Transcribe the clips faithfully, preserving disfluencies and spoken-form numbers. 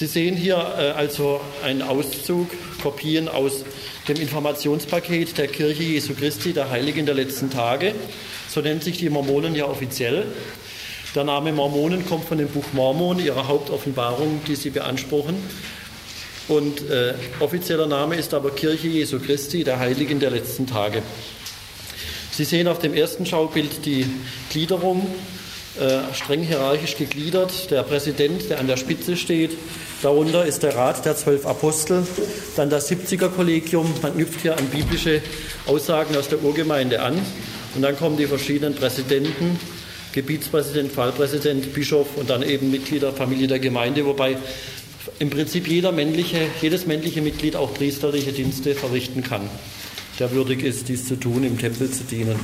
Sie sehen hier äh, also einen Auszug, Kopien aus dem Informationspaket der Kirche Jesu Christi, der Heiligen der letzten Tage. So nennen sich die Mormonen ja offiziell. Der Name Mormonen kommt von dem Buch Mormon, ihrer Hauptoffenbarung, die sie beanspruchen. Und äh, offizieller Name ist aber Kirche Jesu Christi, der Heiligen der letzten Tage. Sie sehen auf dem ersten Schaubild die Gliederung, äh, streng hierarchisch gegliedert. Der Präsident, der an der Spitze steht. Darunter ist der Rat der zwölf Apostel, dann das siebziger-Kollegium. Man knüpft hier an biblische Aussagen aus der Urgemeinde an. Und dann kommen die verschiedenen Präsidenten, Gebietspräsident, Pfarrpräsident, Bischof und dann eben Mitglieder, Familie der Gemeinde, wobei im Prinzip jeder männliche, jedes männliche Mitglied auch priesterliche Dienste verrichten kann, der würdig ist, dies zu tun, im Tempel zu dienen.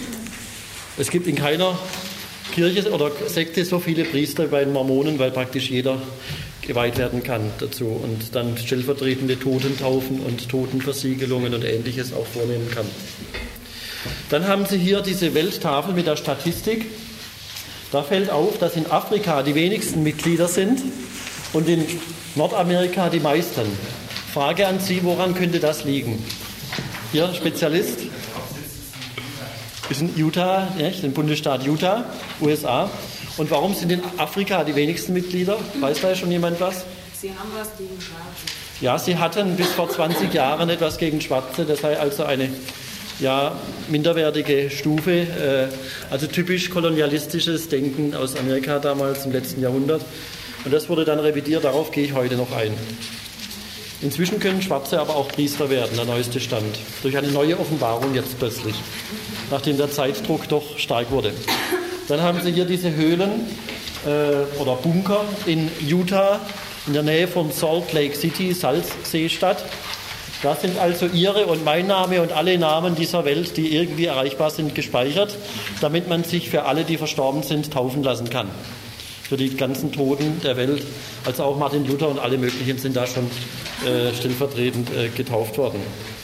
Es gibt in keiner Kirche oder Sekte so viele Priester wie bei den Mormonen, weil praktisch jeder geweiht werden kann dazu und dann stellvertretende Totentaufen und Totenversiegelungen und Ähnliches auch vornehmen kann. Dann haben Sie hier diese Welttafel mit der Statistik. Da fällt auf, dass in Afrika die wenigsten Mitglieder sind und in Nordamerika die meisten. Frage an Sie, woran könnte das liegen? Hier, Spezialist? Ist in Utah, nicht? Im Bundesstaat Utah, U S A. Und warum sind in Afrika die wenigsten Mitglieder? Weiß da schon jemand was? Sie haben was gegen Schwarze. Ja, sie hatten bis vor zwanzig Jahren etwas gegen Schwarze. Das sei also eine ja, minderwertige Stufe. Also typisch kolonialistisches Denken aus Amerika damals im letzten Jahrhundert. Und das wurde dann revidiert. Darauf gehe ich heute noch ein. Inzwischen können Schwarze aber auch Priester werden, der neueste Stand. Durch eine neue Offenbarung jetzt plötzlich, nachdem der Zeitdruck doch stark wurde. Dann haben Sie hier diese Höhlen äh, oder Bunker in Utah, in der Nähe von Salt Lake City, Salzseestadt. Da sind also Ihre und mein Name und alle Namen dieser Welt, die irgendwie erreichbar sind, gespeichert, damit man sich für alle, die verstorben sind, taufen lassen kann. Für die ganzen Toten der Welt, also auch Martin Luther und alle möglichen sind da schon äh, stellvertretend äh, getauft worden.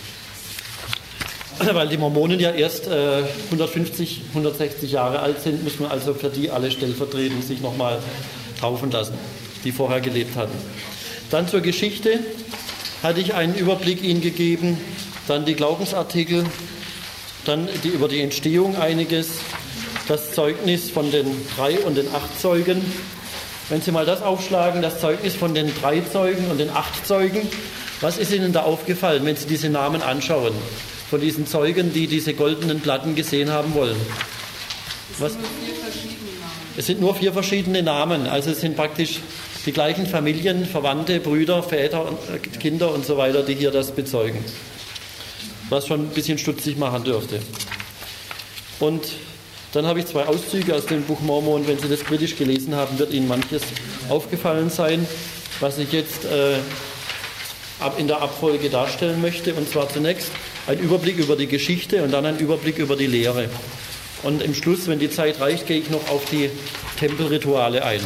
Weil die Mormonen ja erst äh, hundertfünfzig, hundertsechzig Jahre alt sind, muss man also für die alle stellvertretend sich nochmal taufen lassen, die vorher gelebt hatten. Dann zur Geschichte hatte ich einen Überblick Ihnen gegeben, dann die Glaubensartikel, dann die, über die Entstehung einiges, das Zeugnis von den drei und den acht Zeugen. Wenn Sie mal das aufschlagen, das Zeugnis von den drei Zeugen und den acht Zeugen, was ist Ihnen da aufgefallen, wenn Sie diese Namen anschauen, von diesen Zeugen, die diese goldenen Platten gesehen haben wollen? Was? Es sind nur vier verschiedene Namen, also es sind praktisch die gleichen Familien, Verwandte, Brüder, Väter, Kinder und so weiter, die hier das bezeugen. Was schon ein bisschen stutzig machen dürfte. Und dann habe ich zwei Auszüge aus dem Buch Mormon. Wenn Sie das kritisch gelesen haben, wird Ihnen manches aufgefallen sein, was ich jetzt äh, in der Abfolge darstellen möchte. Und zwar zunächst ein Überblick über die Geschichte und dann ein Überblick über die Lehre. Und im Schluss, wenn die Zeit reicht, gehe ich noch auf die Tempelrituale ein.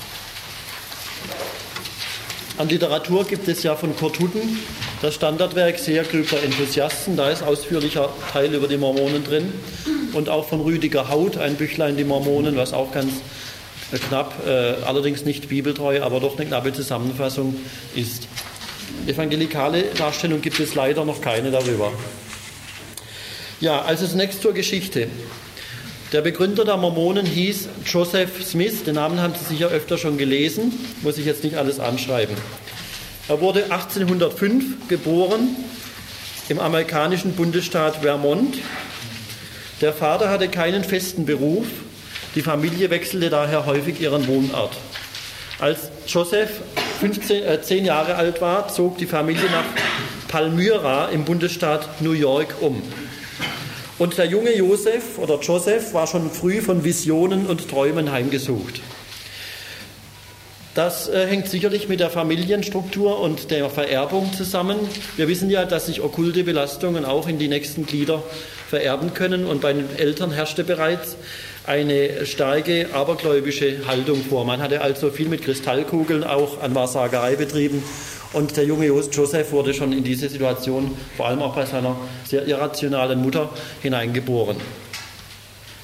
An Literatur gibt es ja von Kurt Hutton das Standardwerk Sehr geübter Enthusiasten. Da ist ausführlicher Teil über die Mormonen drin. Und auch von Rüdiger Haut, ein Büchlein Die Mormonen, was auch ganz knapp, äh, allerdings nicht bibeltreu, aber doch eine knappe Zusammenfassung ist. Evangelikale Darstellung gibt es leider noch keine darüber. Ja, also zunächst zur Geschichte. Der Begründer der Mormonen hieß Joseph Smith, den Namen haben Sie sicher öfter schon gelesen, muss ich jetzt nicht alles anschreiben. Er wurde achtzehnhundertfünf geboren im amerikanischen Bundesstaat Vermont. Der Vater hatte keinen festen Beruf, die Familie wechselte daher häufig ihren Wohnort. Als Joseph fünfzehn, äh, zehn Jahre alt war, zog die Familie nach Palmyra im Bundesstaat New York um. Und der junge Joseph oder Joseph war schon früh von Visionen und Träumen heimgesucht. Das äh, hängt sicherlich mit der Familienstruktur und der Vererbung zusammen. Wir wissen ja, dass sich okkulte Belastungen auch in die nächsten Glieder vererben können. Und bei den Eltern herrschte bereits eine starke abergläubische Haltung vor. Man hatte also viel mit Kristallkugeln auch an Wahrsagerei betrieben. Und der junge Joseph wurde schon in diese Situation, vor allem auch bei seiner sehr irrationalen Mutter, hineingeboren.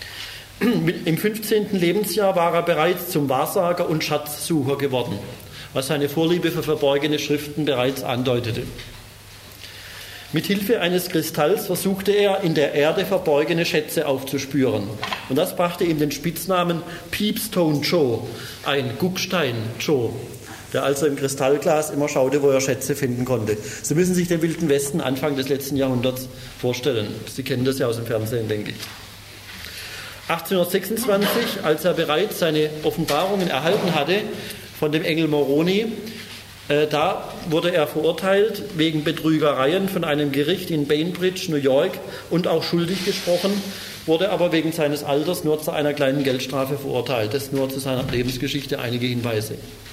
Im fünfzehnten Lebensjahr war er bereits zum Wahrsager und Schatzsucher geworden. was seine Vorliebe für verborgene Schriften bereits andeutete. Mit Hilfe eines Kristalls versuchte er, in der Erde verborgene Schätze aufzuspüren. Und das brachte ihm den Spitznamen Peepstone Joe, ein Guckstein Joe, der also im Kristallglas immer schaute, wo er Schätze finden konnte. Sie müssen sich den Wilden Westen Anfang des letzten Jahrhunderts vorstellen. Sie kennen das ja aus dem Fernsehen, denke ich. achtzehnhundertsechsundzwanzig, als er bereits seine Offenbarungen erhalten hatte von dem Engel Moroni, äh, da wurde er verurteilt wegen Betrügereien von einem Gericht in Bainbridge, New York, und auch schuldig gesprochen, wurde aber wegen seines Alters nur zu einer kleinen Geldstrafe verurteilt. Das nur zu seiner Lebensgeschichte einige Hinweise.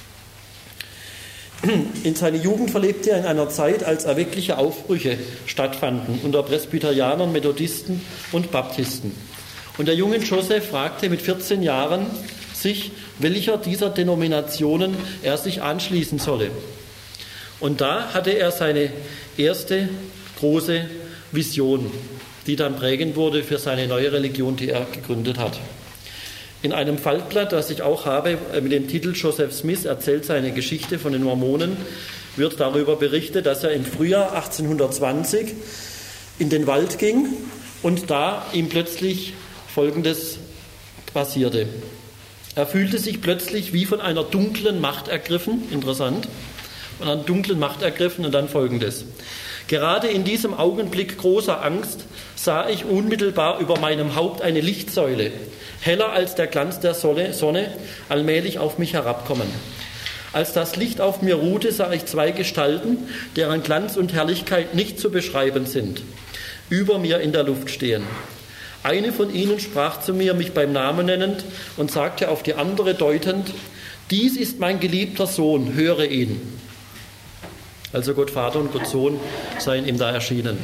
In seiner Jugend verlebte er in einer Zeit, als erweckliche Aufbrüche stattfanden unter Presbyterianern, Methodisten und Baptisten. Und der junge Joseph fragte mit vierzehn Jahren sich, welcher dieser Denominationen er sich anschließen solle. Und da hatte er seine erste große Vision, die dann prägend wurde für seine neue Religion, die er gegründet hat. In einem Faltblatt, das ich auch habe, mit dem Titel Joseph Smith erzählt seine Geschichte von den Mormonen, wird darüber berichtet, dass er im Frühjahr achtzehnhundertzwanzig in den Wald ging und da ihm plötzlich Folgendes passierte. Er fühlte sich plötzlich wie von einer dunklen Macht ergriffen, interessant, von einer dunklen Macht ergriffen und dann Folgendes. Gerade in diesem Augenblick großer Angst sah ich unmittelbar über meinem Haupt eine Lichtsäule, heller als der Glanz der Sonne, allmählich auf mich herabkommen. Als das Licht auf mir ruhte, sah ich zwei Gestalten, deren Glanz und Herrlichkeit nicht zu beschreiben sind, über mir in der Luft stehen. Eine von ihnen sprach zu mir, mich beim Namen nennend, und sagte auf die andere deutend, dies ist mein geliebter Sohn, höre ihn. Also Gott Vater und Gott Sohn seien ihm da erschienen.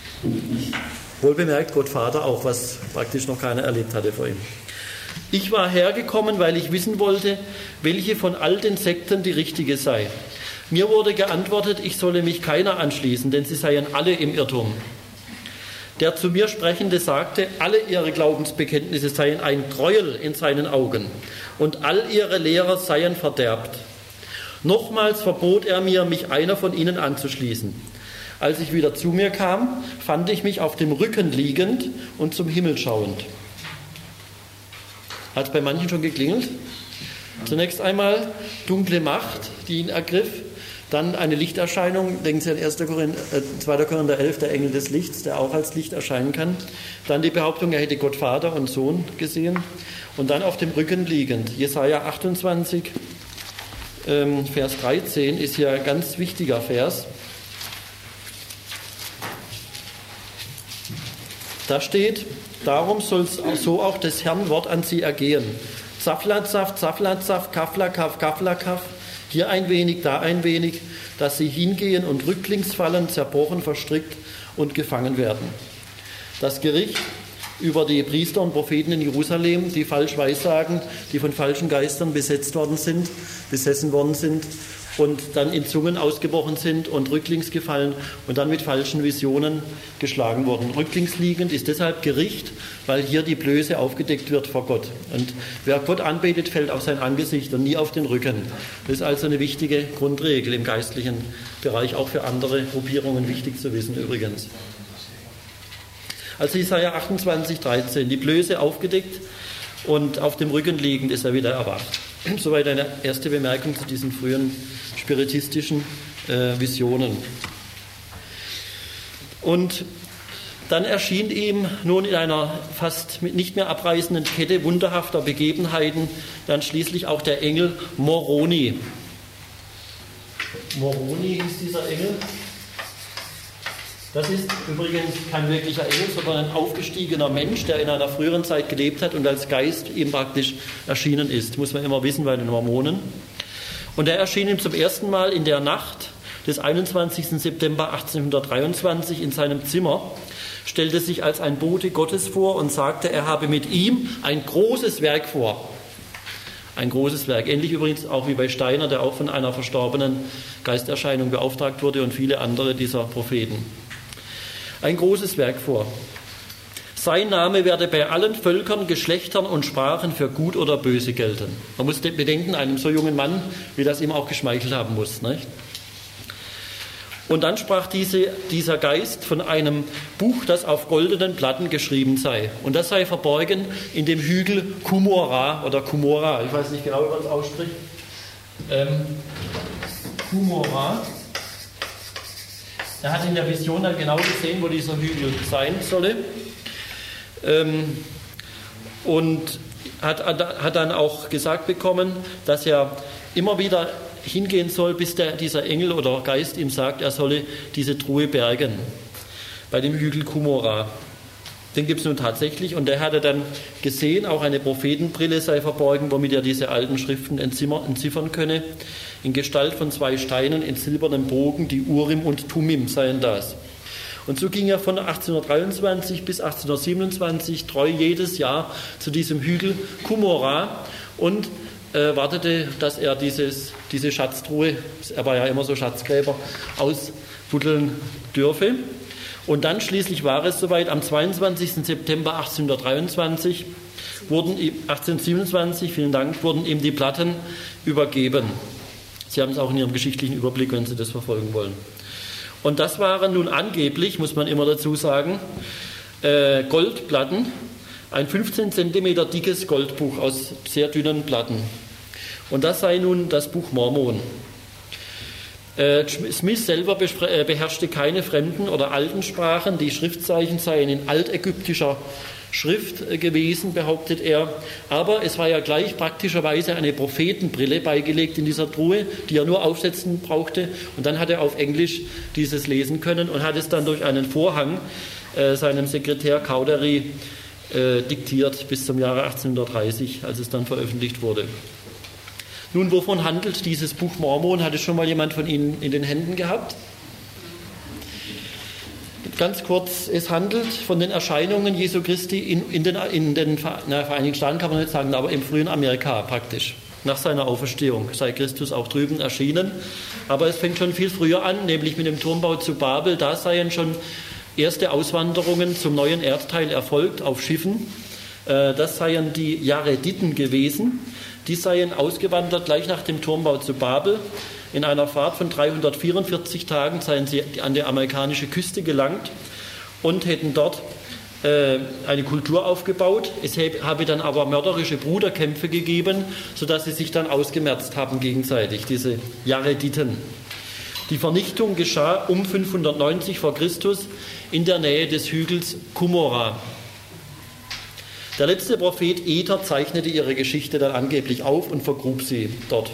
Wohlbemerkt Gott Vater auch, was praktisch noch keiner erlebt hatte vor ihm. Ich war hergekommen, weil ich wissen wollte, welche von all den Sekten die richtige sei. Mir wurde geantwortet, ich solle mich keiner anschließen, denn sie seien alle im Irrtum. Der zu mir Sprechende sagte, alle ihre Glaubensbekenntnisse seien ein Gräuel in seinen Augen und all ihre Lehrer seien verderbt. Nochmals verbot er mir, mich einer von ihnen anzuschließen. Als ich wieder zu mir kam, fand ich mich auf dem Rücken liegend und zum Himmel schauend. Hat es bei manchen schon geklingelt? Zunächst einmal dunkle Macht, die ihn ergriff. Dann eine Lichterscheinung, denken Sie an erster Korinther, äh, zweiter Korinther elf, der Engel des Lichts, der auch als Licht erscheinen kann. Dann die Behauptung, er hätte Gott Vater und Sohn gesehen. Und dann auf dem Rücken liegend. Jesaja achtundzwanzig, ähm, Vers dreizehn ist hier ein ganz wichtiger Vers. Da steht, darum soll so auch des Herrn Wort an sie ergehen. Zaflatzaft, Zaflatzaft, Kaflakaf, Kaflakaf. Hier ein wenig, da ein wenig, dass sie hingehen und rücklings fallen, zerbrochen, verstrickt und gefangen werden. Das Gericht über die Priester und Propheten in Jerusalem, die falsch weissagen, die von falschen Geistern besetzt worden sind, besessen worden sind und dann in Zungen ausgebrochen sind und rücklings gefallen und dann mit falschen Visionen geschlagen wurden. Rücklings liegend ist deshalb Gericht, weil hier die Blöße aufgedeckt wird vor Gott. Und wer Gott anbetet, fällt auf sein Angesicht und nie auf den Rücken. Das ist also eine wichtige Grundregel im geistlichen Bereich, auch für andere Gruppierungen wichtig zu wissen übrigens. Also Jesaja achtundzwanzig, dreizehn, die Blöße aufgedeckt und auf dem Rücken liegend ist er wieder erwacht. Soweit eine erste Bemerkung zu diesen frühen spiritistischen äh, Visionen. Und dann erschien ihm nun in einer fast nicht mehr abreißenden Kette wunderhafter Begebenheiten dann schließlich auch der Engel Moroni. Moroni ist dieser Engel. Das ist übrigens kein wirklicher Engel, sondern ein aufgestiegener Mensch, der in einer früheren Zeit gelebt hat und als Geist ihm praktisch erschienen ist. Muss man immer wissen bei den Mormonen. Und er erschien ihm zum ersten Mal in der Nacht des einundzwanzigsten September achtzehnhundertdreiundzwanzig in seinem Zimmer, stellte sich als ein Bote Gottes vor und sagte, er habe mit ihm ein großes Werk vor. Ein großes Werk. Ähnlich übrigens auch wie bei Steiner, der auch von einer verstorbenen Geisterscheinung beauftragt wurde und viele andere dieser Propheten. Ein großes Werk vor. Sein Name werde bei allen Völkern, Geschlechtern und Sprachen für gut oder böse gelten. Man muss bedenken, einem so jungen Mann, wie das ihm auch geschmeichelt haben muss. Nicht? Und dann sprach diese, dieser Geist von einem Buch, das auf goldenen Platten geschrieben sei. Und das sei verborgen in dem Hügel Cumorah oder Cumorah, ich weiß nicht genau, wie man es ausspricht. Ähm, Cumorah. Er hat in der Vision dann genau gesehen, wo dieser Hügel sein solle. Ähm, und hat, hat dann auch gesagt bekommen, dass er immer wieder hingehen soll, bis der, dieser Engel oder Geist ihm sagt, er solle diese Truhe bergen bei dem Hügel Cumorah. Den gibt es nun tatsächlich und der hatte dann gesehen, auch eine Prophetenbrille sei verborgen, womit er diese alten Schriften entziffern könne. In Gestalt von zwei Steinen in silbernem Bogen, die Urim und Tumim seien das. Und so ging er von achtzehnhundertdreiundzwanzig bis achtzehnhundertsiebenundzwanzig treu jedes Jahr zu diesem Hügel Cumorah und äh, wartete, dass er dieses, diese Schatztruhe, er war ja immer so Schatzgräber, ausbuddeln dürfe. Und dann schließlich war es soweit, am zweiundzwanzigsten September achtzehnhundertdreiundzwanzig, wurden, achtzehnhundertsiebenundzwanzig, vielen Dank, wurden ihm die Platten übergeben. Sie haben es auch in Ihrem geschichtlichen Überblick, wenn Sie das verfolgen wollen. Und das waren nun angeblich, muss man immer dazu sagen, äh, Goldplatten, ein fünfzehn Zentimeter dickes Goldbuch aus sehr dünnen Platten. Und das sei nun das Buch Mormon. Äh, Smith selber beherrschte keine fremden oder alten Sprachen, die Schriftzeichen seien in altägyptischer Schrift gewesen, behauptet er. Aber es war ja gleich praktischerweise eine Prophetenbrille beigelegt in dieser Truhe, die er nur aufsetzen brauchte. Und dann hat er auf Englisch dieses lesen können und hat es dann durch einen Vorhang äh, seinem Sekretär Cowdery äh, diktiert bis zum Jahre achtzehnhundertdreißig, als es dann veröffentlicht wurde. Nun, wovon handelt dieses Buch Mormon? Hat es schon mal jemand von Ihnen in den Händen gehabt? Ganz kurz, es handelt von den Erscheinungen Jesu Christi in, in den, in den na, Vereinigten Staaten, kann man nicht sagen, aber im frühen Amerika praktisch. Nach seiner Auferstehung sei Christus auch drüben erschienen. Aber es fängt schon viel früher an, nämlich mit dem Turmbau zu Babel. Da seien schon erste Auswanderungen zum neuen Erdteil erfolgt auf Schiffen. Das seien die Jarediten gewesen. Die seien ausgewandert gleich nach dem Turmbau zu Babel. In einer Fahrt von dreihundertvierundvierzig Tagen seien sie an die amerikanische Küste gelangt und hätten dort äh, eine Kultur aufgebaut. Es habe dann aber mörderische Bruderkämpfe gegeben, sodass sie sich dann ausgemerzt haben gegenseitig, diese Jarediten. Die Vernichtung geschah um fünfhundertneunzig vor Christus in der Nähe des Hügels Cumorah. Der letzte Prophet Ether zeichnete ihre Geschichte dann angeblich auf und vergrub sie dort.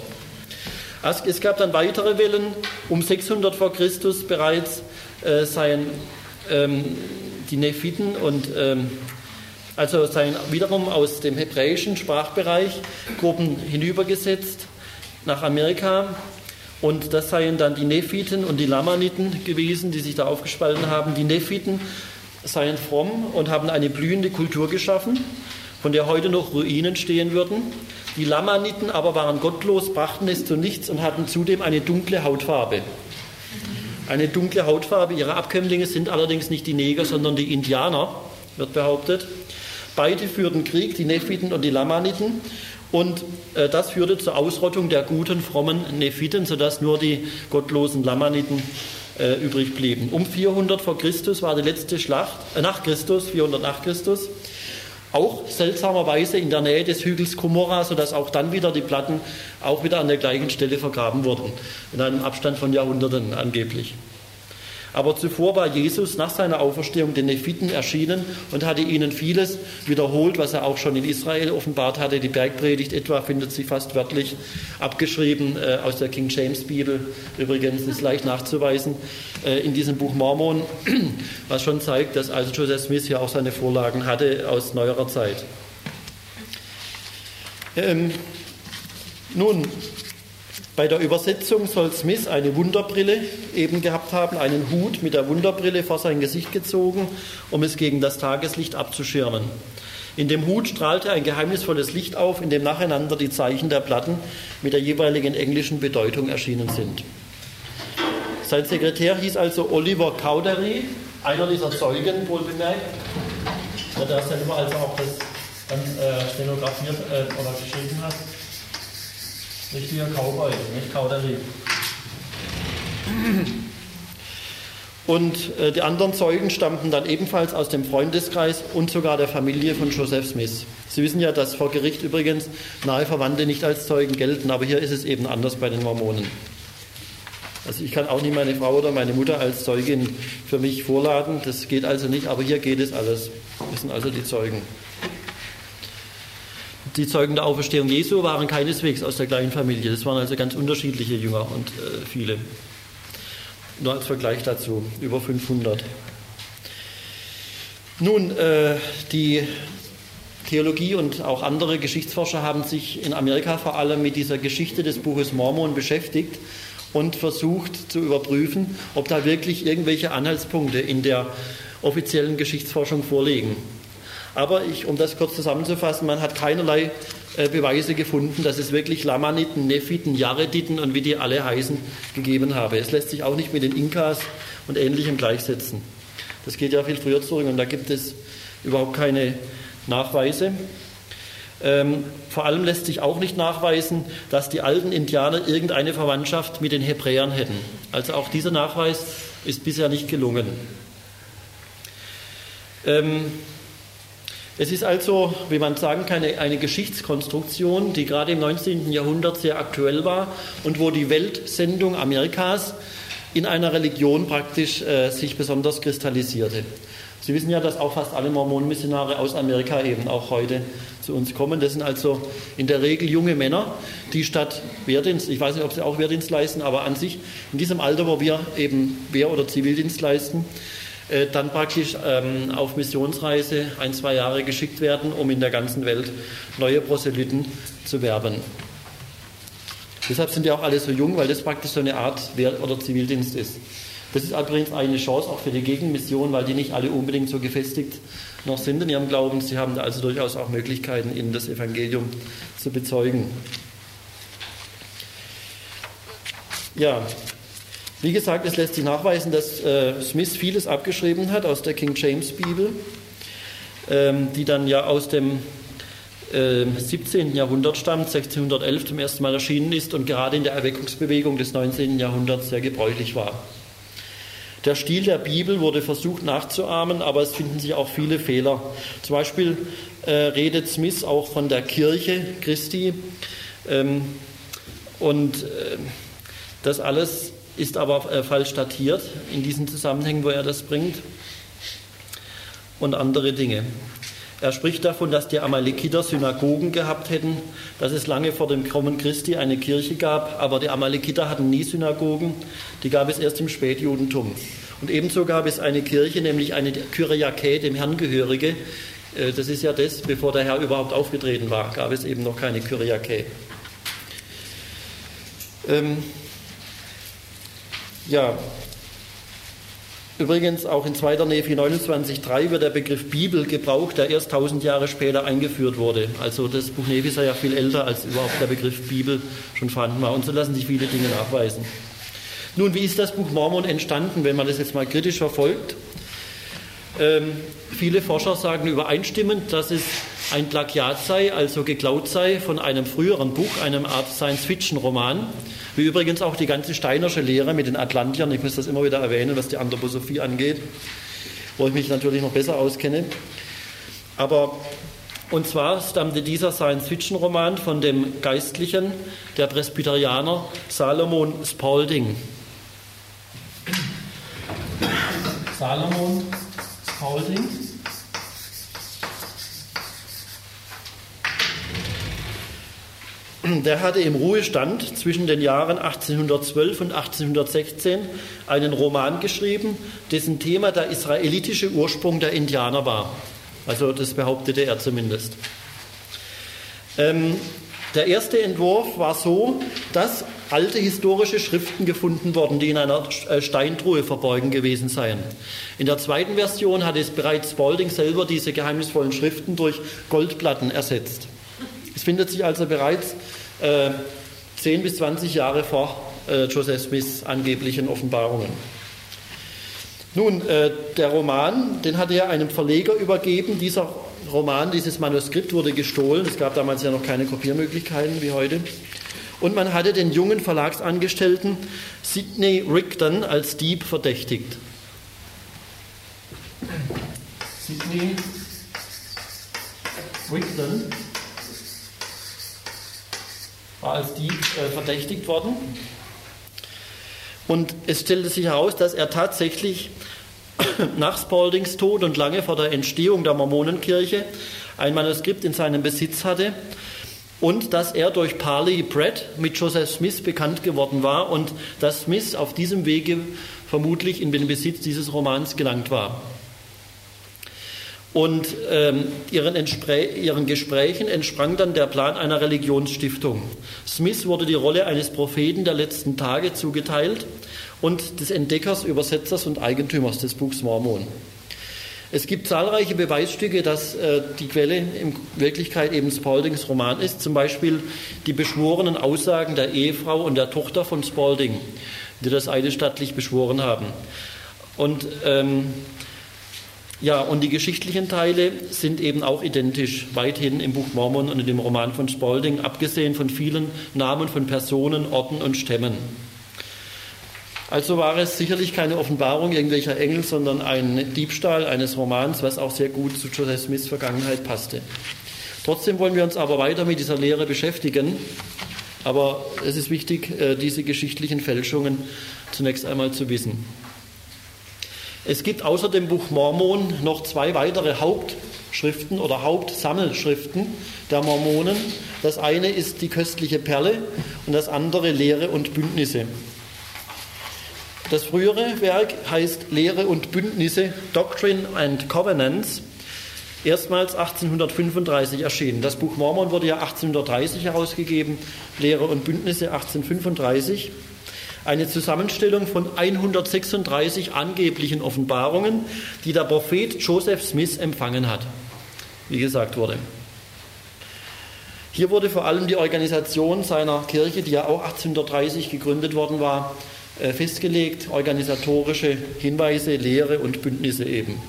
Es gab dann weitere Wellen, um sechshundert vor Christus bereits äh, seien ähm, die Nephiten und ähm, also seien wiederum aus dem hebräischen Sprachbereich Gruppen hinübergesetzt nach Amerika und das seien dann die Nephiten und die Lamaniten gewesen, die sich da aufgespalten haben. Die Nephiten seien fromm und haben eine blühende Kultur geschaffen, von der heute noch Ruinen stehen würden. Die Lamaniten aber waren gottlos, brachten es zu nichts und hatten zudem eine dunkle Hautfarbe. Eine dunkle Hautfarbe. Ihre Abkömmlinge sind allerdings nicht die Neger, sondern die Indianer, wird behauptet. Beide führten Krieg, die Nephiten und die Lamaniten. Und äh, das führte zur Ausrottung der guten, frommen Nephiten, sodass nur die gottlosen Lamaniten äh, übrig blieben. Um vierhundert vor Christus war die letzte Schlacht, äh, nach Christus, vierhundert nach Christus, auch seltsamerweise in der Nähe des Hügels Cumorah, sodass auch dann wieder die Platten auch wieder an der gleichen Stelle vergraben wurden, in einem Abstand von Jahrhunderten angeblich. Aber zuvor war Jesus nach seiner Auferstehung den Nephiten erschienen und hatte ihnen vieles wiederholt, was er auch schon in Israel offenbart hatte. Die Bergpredigt etwa findet sich fast wörtlich abgeschrieben äh, aus der King James Bibel. Übrigens ist leicht nachzuweisen äh, in diesem Buch Mormon, was schon zeigt, dass also Joseph Smith ja auch seine Vorlagen hatte aus neuerer Zeit. Ähm, nun, bei der Übersetzung soll Smith eine Wunderbrille eben gehabt haben, einen Hut mit der Wunderbrille vor sein Gesicht gezogen, um es gegen das Tageslicht abzuschirmen. In dem Hut strahlte ein geheimnisvolles Licht auf, in dem nacheinander die Zeichen der Platten mit der jeweiligen englischen Bedeutung erschienen sind. Sein Sekretär hieß also Oliver Cowdery, einer dieser Zeugen, wohlbemerkt. Ja, da selber also auch das dann äh, stenografiert äh, oder geschrieben hat. Richtiger Cowboy, nicht Kauderie. Und äh, die anderen Zeugen stammten dann ebenfalls aus dem Freundeskreis und sogar der Familie von Joseph Smith. Sie wissen ja, dass vor Gericht übrigens nahe Verwandte nicht als Zeugen gelten, aber hier ist es eben anders bei den Mormonen. Also ich kann auch nicht meine Frau oder meine Mutter als Zeugin für mich vorladen, das geht also nicht, aber hier geht es alles. Das sind also die Zeugen. Die Zeugen der Auferstehung Jesu waren keineswegs aus der gleichen Familie, das waren also ganz unterschiedliche Jünger und äh, viele. Nur als Vergleich dazu, über fünfhundert. Nun, äh, die Theologie und auch andere Geschichtsforscher haben sich in Amerika vor allem mit dieser Geschichte des Buches Mormon beschäftigt und versucht zu überprüfen, ob da wirklich irgendwelche Anhaltspunkte in der offiziellen Geschichtsforschung vorliegen. Aber ich, um das kurz zusammenzufassen, man hat keinerlei äh, Beweise gefunden, dass es wirklich Lamaniten, Nephiten, Jarediten und wie die alle heißen, gegeben habe. Es lässt sich auch nicht mit den Inkas und Ähnlichem gleichsetzen. Das geht ja viel früher zurück und da gibt es überhaupt keine Nachweise. Ähm, vor allem lässt sich auch nicht nachweisen, dass die alten Indianer irgendeine Verwandtschaft mit den Hebräern hätten. Also auch dieser Nachweis ist bisher nicht gelungen. Ähm, Es ist also, wie man sagen kann, eine, eine Geschichtskonstruktion, die gerade im neunzehnten Jahrhundert sehr aktuell war und wo die Weltsendung Amerikas in einer Religion praktisch äh, sich besonders kristallisierte. Sie wissen ja, dass auch fast alle Mormonenmissionare aus Amerika eben auch heute zu uns kommen. Das sind also in der Regel junge Männer, die statt Wehrdienst, ich weiß nicht, ob sie auch Wehrdienst leisten, aber an sich in diesem Alter, wo wir eben Wehr- oder Zivildienst leisten, dann praktisch ähm, auf Missionsreise ein, zwei Jahre geschickt werden, um in der ganzen Welt neue Proselyten zu werben. Deshalb sind die auch alle so jung, weil das praktisch so eine Art Wehr- oder Zivildienst ist. Das ist übrigens eine Chance auch für die Gegenmission, weil die nicht alle unbedingt so gefestigt noch sind in ihrem Glauben. Sie haben da also durchaus auch Möglichkeiten, ihnen das Evangelium zu bezeugen. Ja, wie gesagt, es lässt sich nachweisen, dass äh, Smith vieles abgeschrieben hat aus der King James Bibel, ähm, die dann ja aus dem äh, siebzehnten Jahrhundert stammt, sechzehnhundertelf zum ersten Mal erschienen ist und gerade in der Erweckungsbewegung des neunzehnten Jahrhunderts sehr gebräuchlich war. Der Stil der Bibel wurde versucht nachzuahmen, aber es finden sich auch viele Fehler. Zum Beispiel äh, redet Smith auch von der Kirche Christi ähm, und äh, das alles ist aber äh, falsch datiert in diesen Zusammenhängen, wo er das bringt, und andere Dinge. Er spricht davon, dass die Amalekiter Synagogen gehabt hätten, dass es lange vor dem Kommen Christi eine Kirche gab, aber die Amalekiter hatten nie Synagogen, die gab es erst im Spätjudentum. Und ebenso gab es eine Kirche, nämlich eine Kyriake, dem Herrn gehörige, äh, das ist ja das, bevor der Herr überhaupt aufgetreten war, gab es eben noch keine Kyriake. Ähm, Ja, übrigens auch in zweiter Nephi neunundzwanzig drei wird der Begriff Bibel gebraucht, der erst tausend Jahre später eingeführt wurde. Also das Buch Nephi sei ja viel älter, als überhaupt der Begriff Bibel schon vorhanden war. Und so lassen sich viele Dinge nachweisen. Nun, wie ist das Buch Mormon entstanden, wenn man das jetzt mal kritisch verfolgt? Ähm, viele Forscher sagen übereinstimmend, dass es ein Plagiat sei, also geklaut sei von einem früheren Buch, einem Art Science-Fiction-Roman, wie übrigens auch die ganze Steinersche Lehre mit den Atlantiern, ich muss das immer wieder erwähnen, was die Anthroposophie angeht, wo ich mich natürlich noch besser auskenne. Aber, und zwar stammte dieser Science-Fiction-Roman von dem Geistlichen, der Presbyterianer Salomon Spaulding. Salomon Spaulding. Der hatte im Ruhestand zwischen den Jahren achtzehnhundertzwölf und achtzehnhundertsechzehn einen Roman geschrieben, dessen Thema der israelitische Ursprung der Indianer war. Also das behauptete er zumindest. Ähm, der erste Entwurf war so, dass alte historische Schriften gefunden wurden, die in einer Steintruhe verborgen gewesen seien. In der zweiten Version hatte es bereits Spaulding selber diese geheimnisvollen Schriften durch Goldplatten ersetzt. Es findet sich also bereits äh, zehn bis zwanzig Jahre vor äh, Joseph Smiths angeblichen Offenbarungen. Nun, äh, der Roman, den hatte er einem Verleger übergeben. Dieser Roman, dieses Manuskript wurde gestohlen. Es gab damals ja noch keine Kopiermöglichkeiten wie heute. Und man hatte den jungen Verlagsangestellten Sidney Rigdon als Dieb verdächtigt. Sidney Rigdon war als Dieb äh, verdächtigt worden. Und es stellte sich heraus, dass er tatsächlich nach Spaldings Tod und lange vor der Entstehung der Mormonenkirche ein Manuskript in seinem Besitz hatte und dass er durch Parley Pratt mit Joseph Smith bekannt geworden war und dass Smith auf diesem Wege vermutlich in den Besitz dieses Romans gelangt war. Und ähm, ihren, ihren Gesprächen entsprang dann der Plan einer Religionsstiftung. Smith wurde die Rolle eines Propheten der letzten Tage zugeteilt und des Entdeckers, Übersetzers und Eigentümers des Buchs Mormon. Es gibt zahlreiche Beweisstücke, dass äh, die Quelle in Wirklichkeit eben Spaldings Roman ist, zum Beispiel die beschworenen Aussagen der Ehefrau und der Tochter von Spalding, die das eidesstattlich beschworen haben. Und ähm, Ja, und die geschichtlichen Teile sind eben auch identisch, weithin im Buch Mormon und in dem Roman von Spalding, abgesehen von vielen Namen von Personen, Orten und Stämmen. Also war es sicherlich keine Offenbarung irgendwelcher Engel, sondern ein Diebstahl eines Romans, was auch sehr gut zu Joseph Smiths Vergangenheit passte. Trotzdem wollen wir uns aber weiter mit dieser Lehre beschäftigen, aber es ist wichtig, diese geschichtlichen Fälschungen zunächst einmal zu wissen. Es gibt außer dem Buch Mormon noch zwei weitere Hauptschriften oder Hauptsammelschriften der Mormonen. Das eine ist die köstliche Perle und das andere Lehre und Bündnisse. Das frühere Werk heißt Lehre und Bündnisse, Doctrine and Covenants, erstmals achtzehnhundertfünfunddreißig erschienen. Das Buch Mormon wurde ja achtzehnhundertdreißig herausgegeben, Lehre und Bündnisse achtzehnhundertfünfunddreißig. Eine Zusammenstellung von hundertsechsunddreißig angeblichen Offenbarungen, die der Prophet Joseph Smith empfangen hat, wie gesagt wurde. Hier wurde vor allem die Organisation seiner Kirche, die ja auch achtzehnhundertdreißig gegründet worden war, festgelegt, organisatorische Hinweise, Lehre und Bündnisse eben.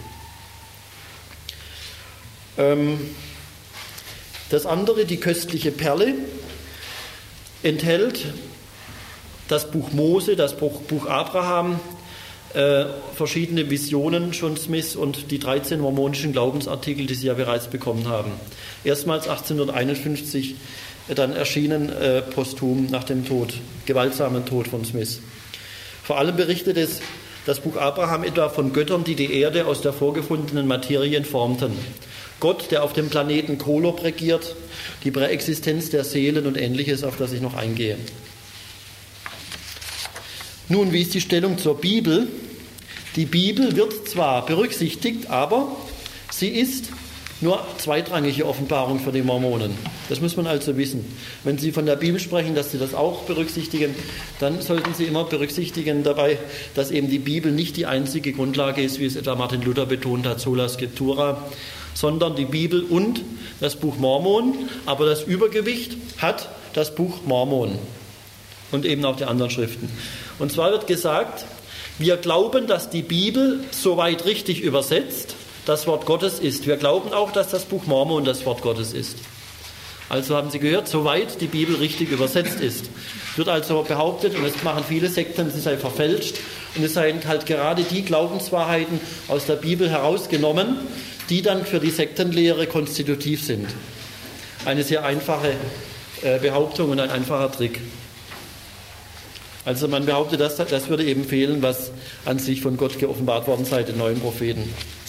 Das andere, die köstliche Perle, enthält das Buch Mose, das Buch Abraham, äh, verschiedene Visionen schon Smith und die dreizehn mormonischen Glaubensartikel, die sie ja bereits bekommen haben. Erstmals achtzehnhunderteinundfünfzig dann erschienen äh, posthum nach dem Tod, gewaltsamen Tod von Smith. Vor allem berichtet es das Buch Abraham etwa von Göttern, die die Erde aus der vorgefundenen Materien formten. Gott, der auf dem Planeten Kolob regiert, die Präexistenz der Seelen und Ähnliches, auf das ich noch eingehe. Nun, wie ist die Stellung zur Bibel? Die Bibel wird zwar berücksichtigt, aber sie ist nur zweitrangige Offenbarung für die Mormonen. Das muss man also wissen. Wenn Sie von der Bibel sprechen, dass Sie das auch berücksichtigen, dann sollten Sie immer berücksichtigen dabei, dass eben die Bibel nicht die einzige Grundlage ist, wie es etwa Martin Luther betont hat, sola scriptura, sondern die Bibel und das Buch Mormon, aber das Übergewicht hat das Buch Mormon und eben auch die anderen Schriften. Und zwar wird gesagt, wir glauben, dass die Bibel soweit richtig übersetzt das Wort Gottes ist. Wir glauben auch, dass das Buch Mormon das Wort Gottes ist. Also haben Sie gehört, soweit die Bibel richtig übersetzt ist. Wird also behauptet, und das machen viele Sekten, sie sei verfälscht, und es seien halt gerade die Glaubenswahrheiten aus der Bibel herausgenommen, die dann für die Sektenlehre konstitutiv sind. Eine sehr einfache äh, Behauptung und ein einfacher Trick. Also man behauptet, dass das würde eben fehlen, was an sich von Gott geoffenbart worden sei, den neuen Propheten.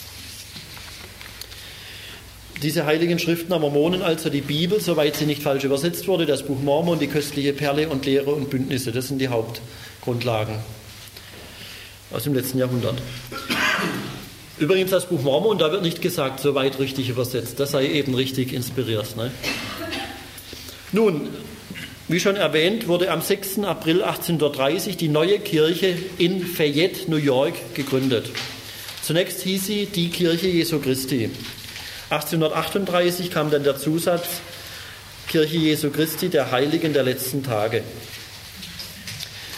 Diese heiligen Schriften der Mormonen, also die Bibel, soweit sie nicht falsch übersetzt wurde, das Buch Mormon, die köstliche Perle und Lehre und Bündnisse, das sind die Hauptgrundlagen aus dem letzten Jahrhundert. Übrigens das Buch Mormon, da wird nicht gesagt, soweit richtig übersetzt, das sei eben richtig inspiriert. Ne? Nun, wie schon erwähnt, wurde am sechsten April achtzehnhundertdreißig die neue Kirche in Fayette, New York, gegründet. Zunächst hieß sie die Kirche Jesu Christi. achtzehnhundertachtunddreißig kam dann der Zusatz Kirche Jesu Christi, der Heiligen der letzten Tage.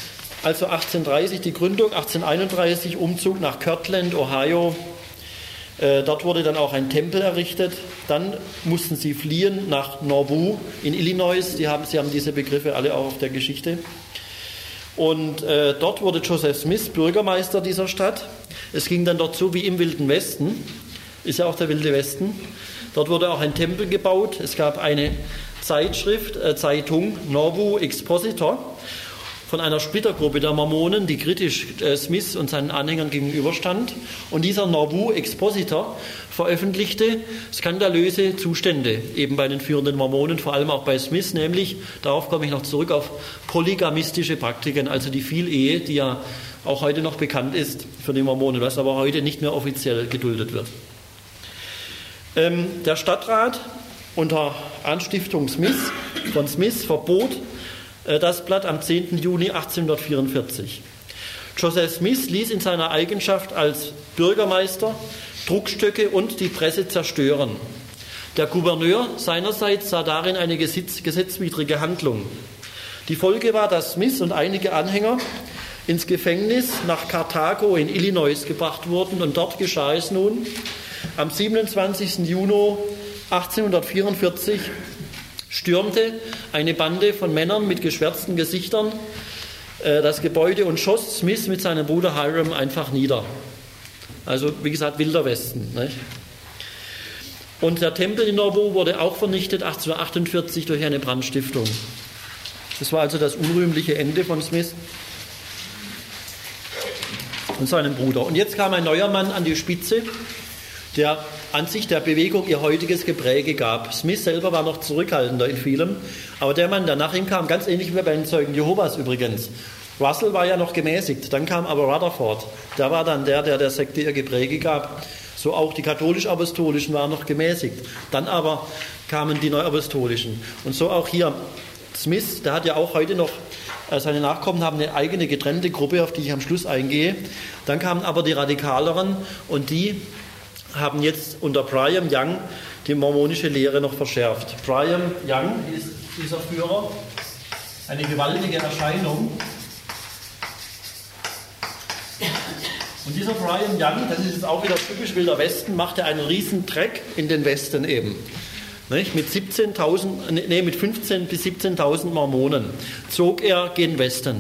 Also achtzehnhundertdreißig die Gründung, achtzehnhunderteinunddreißig Umzug nach Kirtland, Ohio. Äh, dort wurde dann auch ein Tempel errichtet. Dann mussten sie fliehen nach Nauvoo in Illinois. Die haben, sie haben diese Begriffe alle auch auf der Geschichte. Und äh, dort wurde Joseph Smith Bürgermeister dieser Stadt. Es ging dann dort so wie im Wilden Westen. Ist ja auch der Wilde Westen. Dort wurde auch ein Tempel gebaut. Es gab eine Zeitschrift, äh, Zeitung, Nauvoo Expositor, von einer Splittergruppe der Mormonen, die kritisch äh, Smith und seinen Anhängern gegenüberstand. Und dieser Nauvoo Expositor veröffentlichte skandalöse Zustände, eben bei den führenden Mormonen, vor allem auch bei Smith, nämlich, darauf komme ich noch zurück, auf polygamistische Praktiken, also die Vielehe, die ja auch heute noch bekannt ist für die Mormonen, was aber heute nicht mehr offiziell geduldet wird. Ähm, der Stadtrat unter Anstiftung Smith, von Smith verbot äh, das Blatt am zehnten Juni achtzehnhundertvierundvierzig. Joseph Smith ließ in seiner Eigenschaft als Bürgermeister Druckstöcke und die Presse zerstören. Der Gouverneur seinerseits sah darin eine gesetz- gesetzwidrige Handlung. Die Folge war, dass Smith und einige Anhänger ins Gefängnis nach Karthago in Illinois gebracht wurden, und dort geschah es nun. Am siebenundzwanzigsten Juni achtzehnhundertvierundvierzig stürmte eine Bande von Männern mit geschwärzten Gesichtern äh, das Gebäude und schoss Smith mit seinem Bruder Hiram einfach nieder. Also wie gesagt, Wilder Westen. Nicht? Und der Tempel in Nauvoo wurde auch vernichtet achtzehnhundertachtundvierzig durch eine Brandstiftung. Das war also das unrühmliche Ende von Smith und seinem Bruder. Und jetzt kam ein neuer Mann an die Spitze, der an sich der Bewegung ihr heutiges Gepräge gab. Smith selber war noch zurückhaltender in vielem, aber der Mann, der nach ihm kam, ganz ähnlich wie bei den Zeugen Jehovas übrigens. Russell war ja noch gemäßigt, dann kam aber Rutherford. Der war dann der, der der Sekte ihr Gepräge gab. So auch die katholisch-apostolischen waren noch gemäßigt. Dann aber kamen die neuapostolischen. Und so auch hier Smith, der hat ja auch heute noch, seine Nachkommen haben eine eigene getrennte Gruppe, auf die ich am Schluss eingehe. Dann kamen aber die Radikaleren, und die haben jetzt unter Brigham Young die mormonische Lehre noch verschärft. Brigham Young ist dieser Führer, eine gewaltige Erscheinung. Und dieser Brigham Young, das ist jetzt auch wieder typisch Wilder Westen, machte einen riesen Treck in den Westen eben. Nicht? Mit siebzehntausend, nee, mit fünfzehntausend bis siebzehntausend Mormonen zog er gen Westen.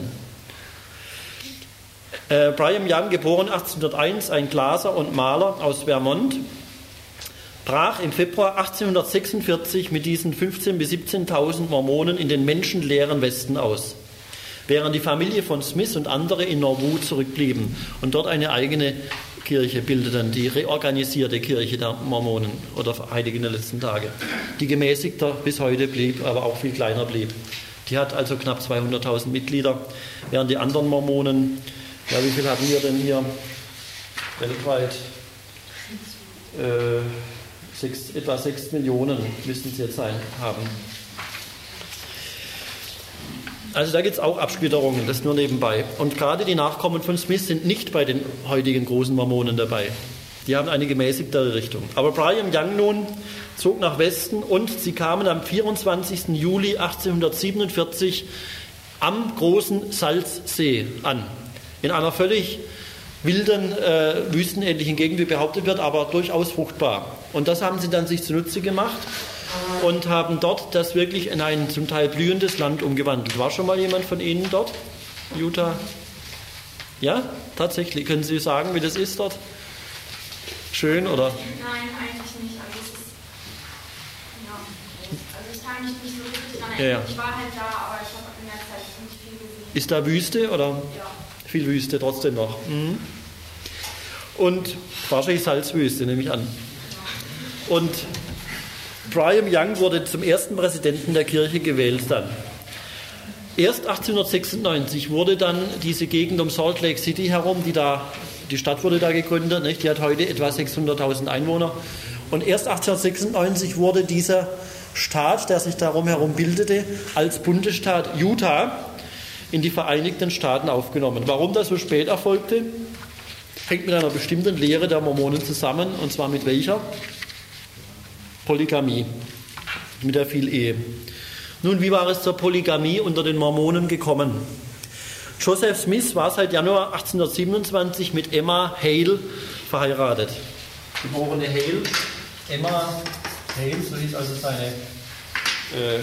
Äh, Brigham Young, geboren achtzehnhunderteins, ein Glaser und Maler aus Vermont, brach im Februar achtzehnhundertsechsundvierzig mit diesen fünfzehntausend bis siebzehntausend Mormonen in den menschenleeren Westen aus, während die Familie von Smith und andere in Nauvoo zurückblieben und dort eine eigene Kirche bildeten, die reorganisierte Kirche der Mormonen oder Heiligen der letzten Tage, die gemäßigter bis heute blieb, aber auch viel kleiner blieb. Die hat also knapp zweihunderttausend Mitglieder, während die anderen Mormonen, ja, wie viel hatten wir denn hier weltweit? Äh, sechs, etwa sechs Millionen müssten es jetzt sein, haben. Also da gibt es auch Absplitterungen, das nur nebenbei. Und gerade die Nachkommen von Smith sind nicht bei den heutigen großen Mormonen dabei. Die haben eine gemäßigtere Richtung. Aber Brigham Young nun zog nach Westen, und sie kamen am vierundzwanzigsten Juli achtzehnhundertsiebenundvierzig am großen Salzsee an. In einer völlig wilden, äh, wüstenähnlichen Gegend, wie behauptet wird, aber durchaus fruchtbar. Und das haben sie dann sich zunutze gemacht und haben dort das wirklich in ein zum Teil blühendes Land umgewandelt. War schon mal jemand von Ihnen dort? Utah? Ja, tatsächlich. Können Sie sagen, wie das ist dort? Schön, oder? Nein, eigentlich nicht. Also, es ist, ja, also ich kann mich nicht so richtig daran Ja, ja. erinnern. Ich war halt da, aber ich habe in der Zeit nicht viel gesehen. Ist da Wüste, oder? Ja. Viel Wüste trotzdem noch. Mhm. Und wahrscheinlich Salzwüste, nehme ich an. Und Brigham Young wurde zum ersten Präsidenten der Kirche gewählt dann. Erst achtzehnhundertsechsundneunzig wurde dann diese Gegend um Salt Lake City herum, die, da, die Stadt wurde da gegründet, nicht? Die hat heute etwa sechshunderttausend Einwohner. Und erst achtzehnhundertsechsundneunzig wurde dieser Staat, der sich darum herum bildete, als Bundesstaat Utah in die Vereinigten Staaten aufgenommen. Warum das so spät erfolgte, hängt mit einer bestimmten Lehre der Mormonen zusammen, und zwar mit welcher? Polygamie, mit der Vielehe. Nun, wie war es zur Polygamie unter den Mormonen gekommen? Joseph Smith war seit Januar achtzehnhundertsiebenundzwanzig mit Emma Hale verheiratet. Geborene Hale, Emma Hale, so hieß also seine, äh, äh,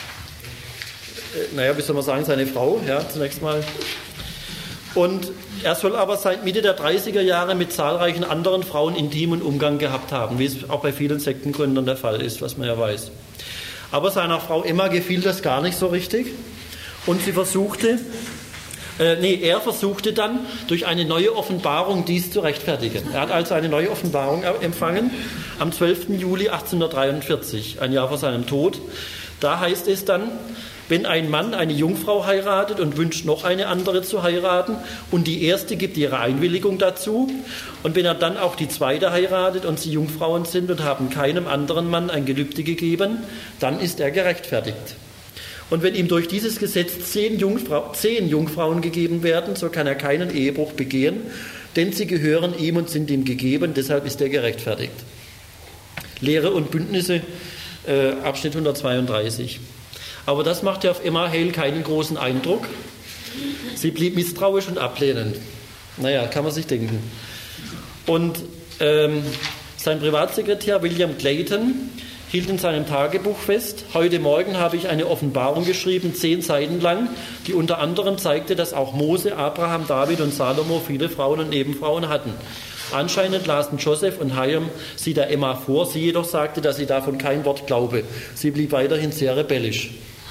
naja, wie soll man sagen, seine Frau, ja, zunächst mal. Und er soll aber seit Mitte der dreißiger Jahre mit zahlreichen anderen Frauen intimen Umgang gehabt haben, wie es auch bei vielen Sektengründern der Fall ist, was man ja weiß. Aber seiner Frau Emma gefiel das gar nicht so richtig und sie versuchte, äh, nee, er versuchte dann durch eine neue Offenbarung dies zu rechtfertigen. Er hat also eine neue Offenbarung empfangen am zwölften Juli achtzehnhundertdreiundvierzig, ein Jahr vor seinem Tod. Da heißt es dann: Wenn ein Mann eine Jungfrau heiratet und wünscht, noch eine andere zu heiraten, und die erste gibt ihre Einwilligung dazu, und wenn er dann auch die zweite heiratet und sie Jungfrauen sind und haben keinem anderen Mann ein Gelübde gegeben, dann ist er gerechtfertigt. Und wenn ihm durch dieses Gesetz zehn, Jungfrau, zehn Jungfrauen gegeben werden, so kann er keinen Ehebruch begehen, denn sie gehören ihm und sind ihm gegeben, deshalb ist er gerechtfertigt. Lehre und Bündnisse, äh, Abschnitt hundertzweiunddreißig. Aber das machte auf Emma Hale keinen großen Eindruck. Sie blieb misstrauisch und ablehnend. Naja, kann man sich denken. Und ähm, sein Privatsekretär William Clayton hielt in seinem Tagebuch fest: Heute Morgen habe ich eine Offenbarung geschrieben, zehn Seiten lang, die unter anderem zeigte, dass auch Mose, Abraham, David und Salomo viele Frauen und Nebenfrauen hatten. Anscheinend lasen Joseph und Hiram sie der Emma vor. Sie jedoch sagte, dass sie davon kein Wort glaube. Sie blieb weiterhin sehr rebellisch.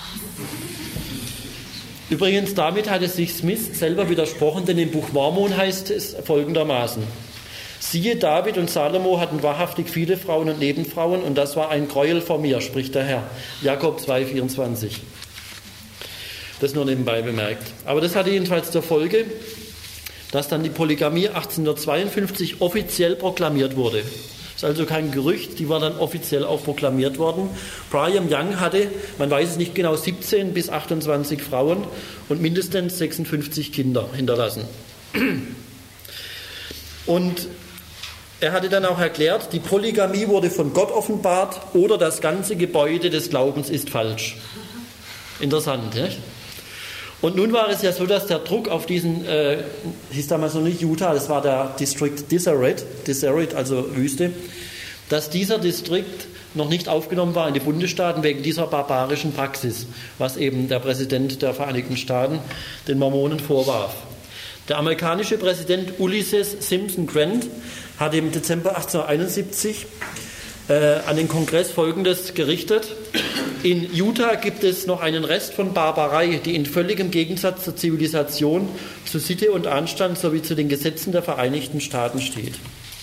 Übrigens, damit hatte sich Smith selber widersprochen, denn im Buch Mormon heißt es folgendermaßen: Siehe, David und Salomo hatten wahrhaftig viele Frauen und Nebenfrauen, und das war ein Gräuel vor mir, spricht der Herr. Jakob zwei, vierundzwanzig. Das nur nebenbei bemerkt. Aber das hatte jedenfalls zur Folge, dass dann die Polygamie achtzehnhundertzweiundfünfzig offiziell proklamiert wurde. Das ist also kein Gerücht, die war dann offiziell auch proklamiert worden. Brigham Young hatte, man weiß es nicht genau, siebzehn bis achtundzwanzig Frauen und mindestens sechsundfünfzig Kinder hinterlassen. Und er hatte dann auch erklärt, die Polygamie wurde von Gott offenbart oder das ganze Gebäude des Glaubens ist falsch. Interessant, nicht? Und nun war es ja so, dass der Druck auf diesen, äh, hieß damals noch nicht Utah, das war der District Deseret, Deseret, also Wüste, dass dieser Distrikt noch nicht aufgenommen war in die Bundesstaaten wegen dieser barbarischen Praxis, was eben der Präsident der Vereinigten Staaten den Mormonen vorwarf. Der amerikanische Präsident Ulysses Simpson Grant hat im Dezember achtzehnhunderteinundsiebzig äh, an den Kongress Folgendes gerichtet: In Utah gibt es noch einen Rest von Barbarei, die in völligem Gegensatz zur Zivilisation, zu Sitte und Anstand sowie zu den Gesetzen der Vereinigten Staaten steht.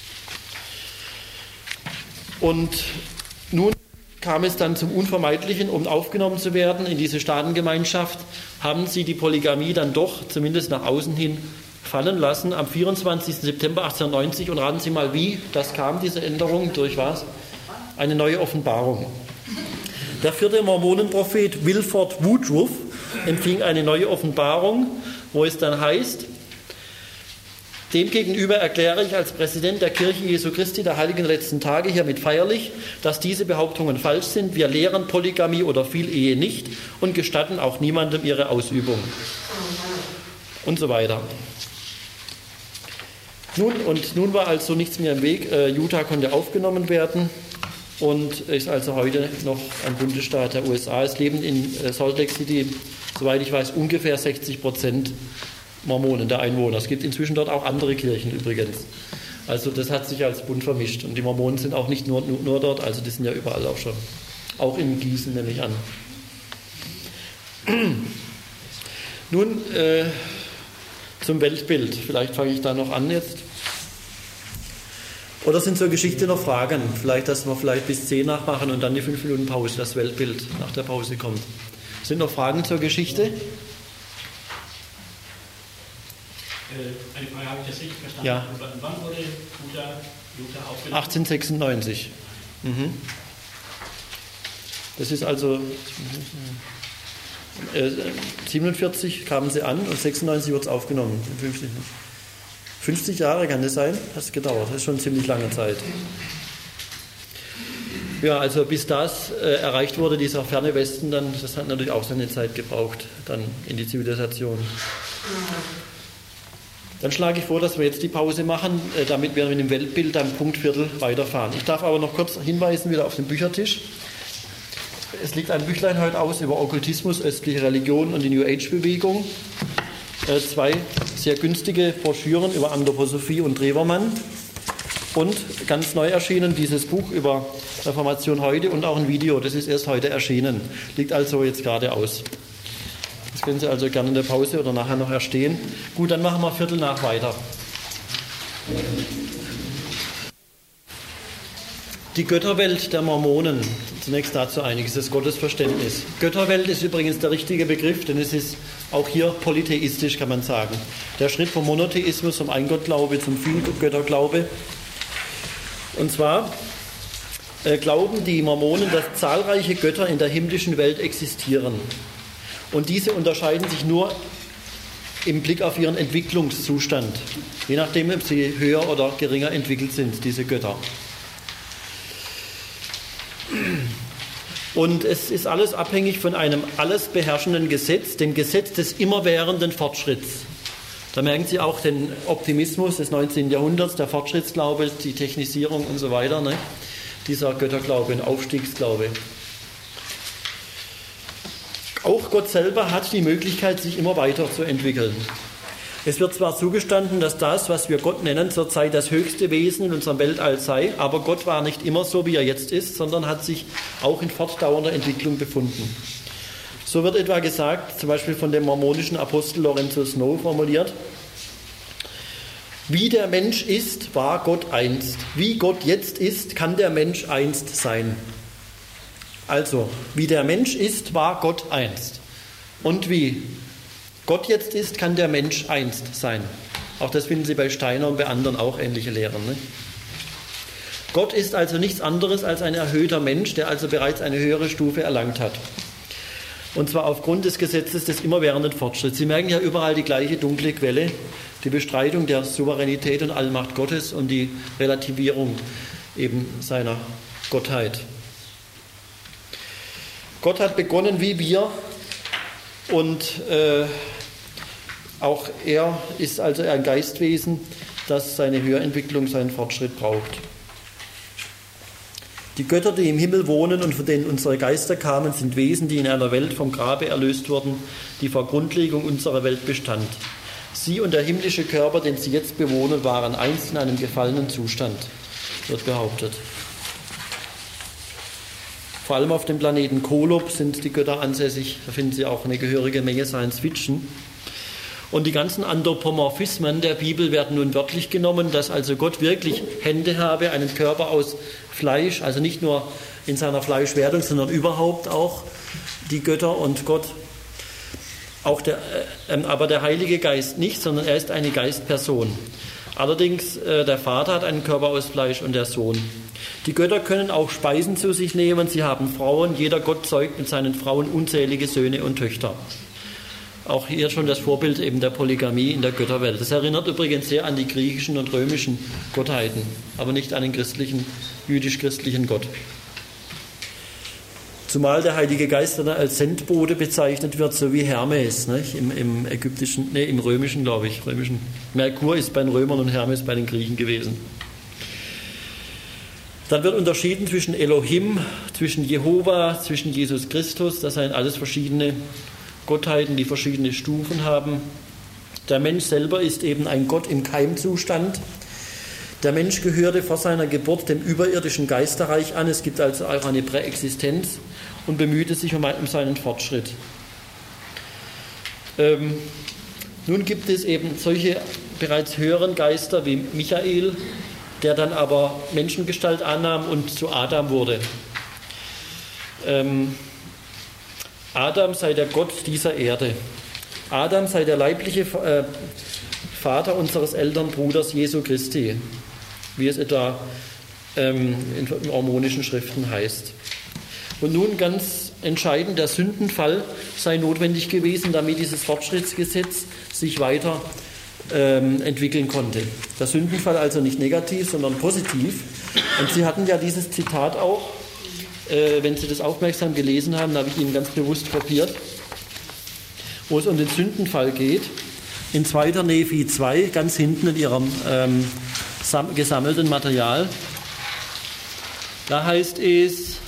Und nun kam es dann zum Unvermeidlichen, um aufgenommen zu werden in diese Staatengemeinschaft, haben sie die Polygamie dann doch, zumindest nach außen hin, fallen lassen am vierundzwanzigsten September achtzehnhundertneunzig. Und raten Sie mal, wie das kam, diese Änderung, durch was? Eine neue Offenbarung. Der vierte Mormonenprophet Wilford Woodruff empfing eine neue Offenbarung, wo es dann heißt: Demgegenüber erkläre ich als Präsident der Kirche Jesu Christi der Heiligen letzten Tage hiermit feierlich, dass diese Behauptungen falsch sind. Wir lehren Polygamie oder Vielehe nicht und gestatten auch niemandem ihre Ausübung. Und so weiter. Nun, und nun war also nichts mehr im Weg. Äh, Utah konnte aufgenommen werden und ist also heute noch ein Bundesstaat der U S A. Es leben in äh, Salt Lake City, soweit ich weiß, ungefähr sechzig Prozent Mormonen der Einwohner. Es gibt inzwischen dort auch andere Kirchen übrigens. Also das hat sich als bunt vermischt. Und die Mormonen sind auch nicht nur, nur, nur dort, also die sind ja überall auch schon. Auch in Gießen nehme ich an. Nun äh, zum Weltbild. Vielleicht fange ich da noch an jetzt. Oder sind zur Geschichte noch Fragen? Vielleicht, dass wir vielleicht bis zehn nachmachen und dann die fünf Minuten Pause, das Weltbild nach der Pause kommt. Sind noch Fragen zur Geschichte? Eine Frage, habe ich das richtig verstanden? Ja. Wann wurde Utah, Utah aufgenommen? achtzehnhundertsechsundneunzig. Mhm. Das ist also äh, siebenundvierzig kamen sie an und sechsundneunzig wird es aufgenommen. fünfzig, fünfzig Jahre kann das sein? Das hat gedauert, das ist schon eine ziemlich lange Zeit. Ja, also bis das äh, erreicht wurde, dieser ferne Westen, dann, das hat natürlich auch seine Zeit gebraucht, dann in die Zivilisation. Dann schlage ich vor, dass wir jetzt die Pause machen, damit wir mit dem Weltbild am Punkt Viertel weiterfahren. Ich darf aber noch kurz hinweisen, wieder auf den Büchertisch. Es liegt ein Büchlein heute aus über Okkultismus, östliche Religion und die New Age-Bewegung. Äh, zwei sehr günstige Broschüren über Anthroposophie und Drewermann. Und ganz neu erschienen dieses Buch über Reformation heute und auch ein Video, das ist erst heute erschienen. Liegt also jetzt gerade aus. Das können Sie also gerne in der Pause oder nachher noch erstehen. Gut, dann machen wir Viertel nach weiter. Die Götterwelt der Mormonen. Zunächst dazu einiges, das Gottesverständnis. Götterwelt ist übrigens der richtige Begriff, denn es ist auch hier polytheistisch, kann man sagen. Der Schritt vom Monotheismus, vom Eingottglaube zum Vielgötterglaube. Und zwar äh, glauben die Mormonen, dass zahlreiche Götter in der himmlischen Welt existieren. Und diese unterscheiden sich nur im Blick auf ihren Entwicklungszustand, je nachdem, ob sie höher oder geringer entwickelt sind, diese Götter. Und es ist alles abhängig von einem alles beherrschenden Gesetz, dem Gesetz des immerwährenden Fortschritts. Da merken Sie auch den Optimismus des neunzehnten Jahrhunderts, der Fortschrittsglaube, die Technisierung und so weiter, ne? Dieser Götterglaube und Aufstiegsglaube. Auch Gott selber hat die Möglichkeit, sich immer weiter zu entwickeln. Es wird zwar zugestanden, dass das, was wir Gott nennen, zurzeit das höchste Wesen in unserem Weltall sei, aber Gott war nicht immer so, wie er jetzt ist, sondern hat sich auch in fortdauernder Entwicklung befunden. So wird etwa gesagt, zum Beispiel von dem mormonischen Apostel Lorenzo Snow formuliert: Wie der Mensch ist, war Gott einst. Wie Gott jetzt ist, kann der Mensch einst sein. Also, wie der Mensch ist, war Gott einst. Und wie Gott jetzt ist, kann der Mensch einst sein. Auch das finden Sie bei Steiner und bei anderen auch ähnliche Lehren. Ne? Gott ist also nichts anderes als ein erhöhter Mensch, der also bereits eine höhere Stufe erlangt hat. Und zwar aufgrund des Gesetzes des immerwährenden Fortschritts. Sie merken ja überall die gleiche dunkle Quelle, die Bestreitung der Souveränität und Allmacht Gottes und die Relativierung eben seiner Gottheit. Gott hat begonnen wie wir und äh, auch er ist also ein Geistwesen, das seine Höherentwicklung, seinen Fortschritt braucht. Die Götter, die im Himmel wohnen und von denen unsere Geister kamen, sind Wesen, die in einer Welt vom Grabe erlöst wurden, die vor Grundlegung unserer Welt bestand. Sie und der himmlische Körper, den sie jetzt bewohnen, waren einst in einem gefallenen Zustand, wird behauptet. Vor allem auf dem Planeten Kolob sind die Götter ansässig, da finden Sie auch eine gehörige Menge Science Fiction. Und die ganzen Anthropomorphismen der Bibel werden nun wörtlich genommen, dass also Gott wirklich Hände habe, einen Körper aus Fleisch, also nicht nur in seiner Fleischwerdung, sondern überhaupt auch die Götter und Gott. Auch der, äh, aber der Heilige Geist nicht, sondern er ist eine Geistperson. Allerdings äh, der Vater hat einen Körper aus Fleisch und der Sohn. Die Götter können auch Speisen zu sich nehmen, sie haben Frauen, jeder Gott zeugt mit seinen Frauen unzählige Söhne und Töchter. Auch hier schon das Vorbild eben der Polygamie in der Götterwelt. Das erinnert übrigens sehr an die griechischen und römischen Gottheiten, aber nicht an den christlichen, jüdisch-christlichen Gott. Zumal der Heilige Geist dann als Sendbote bezeichnet wird, so wie Hermes, nicht? Im, im ägyptischen, nee, im römischen, glaube ich. Römischen. Merkur ist bei den Römern und Hermes bei den Griechen gewesen. Dann wird unterschieden zwischen Elohim, zwischen Jehova, zwischen Jesus Christus. Das seien alles verschiedene Gottheiten, die verschiedene Stufen haben. Der Mensch selber ist eben ein Gott im Keimzustand. Der Mensch gehörte vor seiner Geburt dem überirdischen Geisterreich an. Es gibt also auch eine Präexistenz und bemühte sich um, um seinen Fortschritt. Ähm, nun gibt es eben solche bereits höheren Geister wie Michael, der dann aber Menschengestalt annahm und zu Adam wurde. Ähm, Adam sei der Gott dieser Erde. Adam sei der leibliche äh, Vater unseres Elternbruders Jesu Christi, wie es etwa ähm, in, in mormonischen Schriften heißt. Und nun ganz entscheidend, der Sündenfall sei notwendig gewesen, damit dieses Fortschrittsgesetz sich weiter ähm, entwickeln konnte. Der Sündenfall also nicht negativ, sondern positiv. Und Sie hatten ja dieses Zitat auch, äh, wenn Sie das aufmerksam gelesen haben, habe ich Ihnen ganz bewusst kopiert, wo es um den Sündenfall geht. in zweiter Nephi zwei, ganz hinten in Ihrem ähm, gesammelten Material. Da heißt es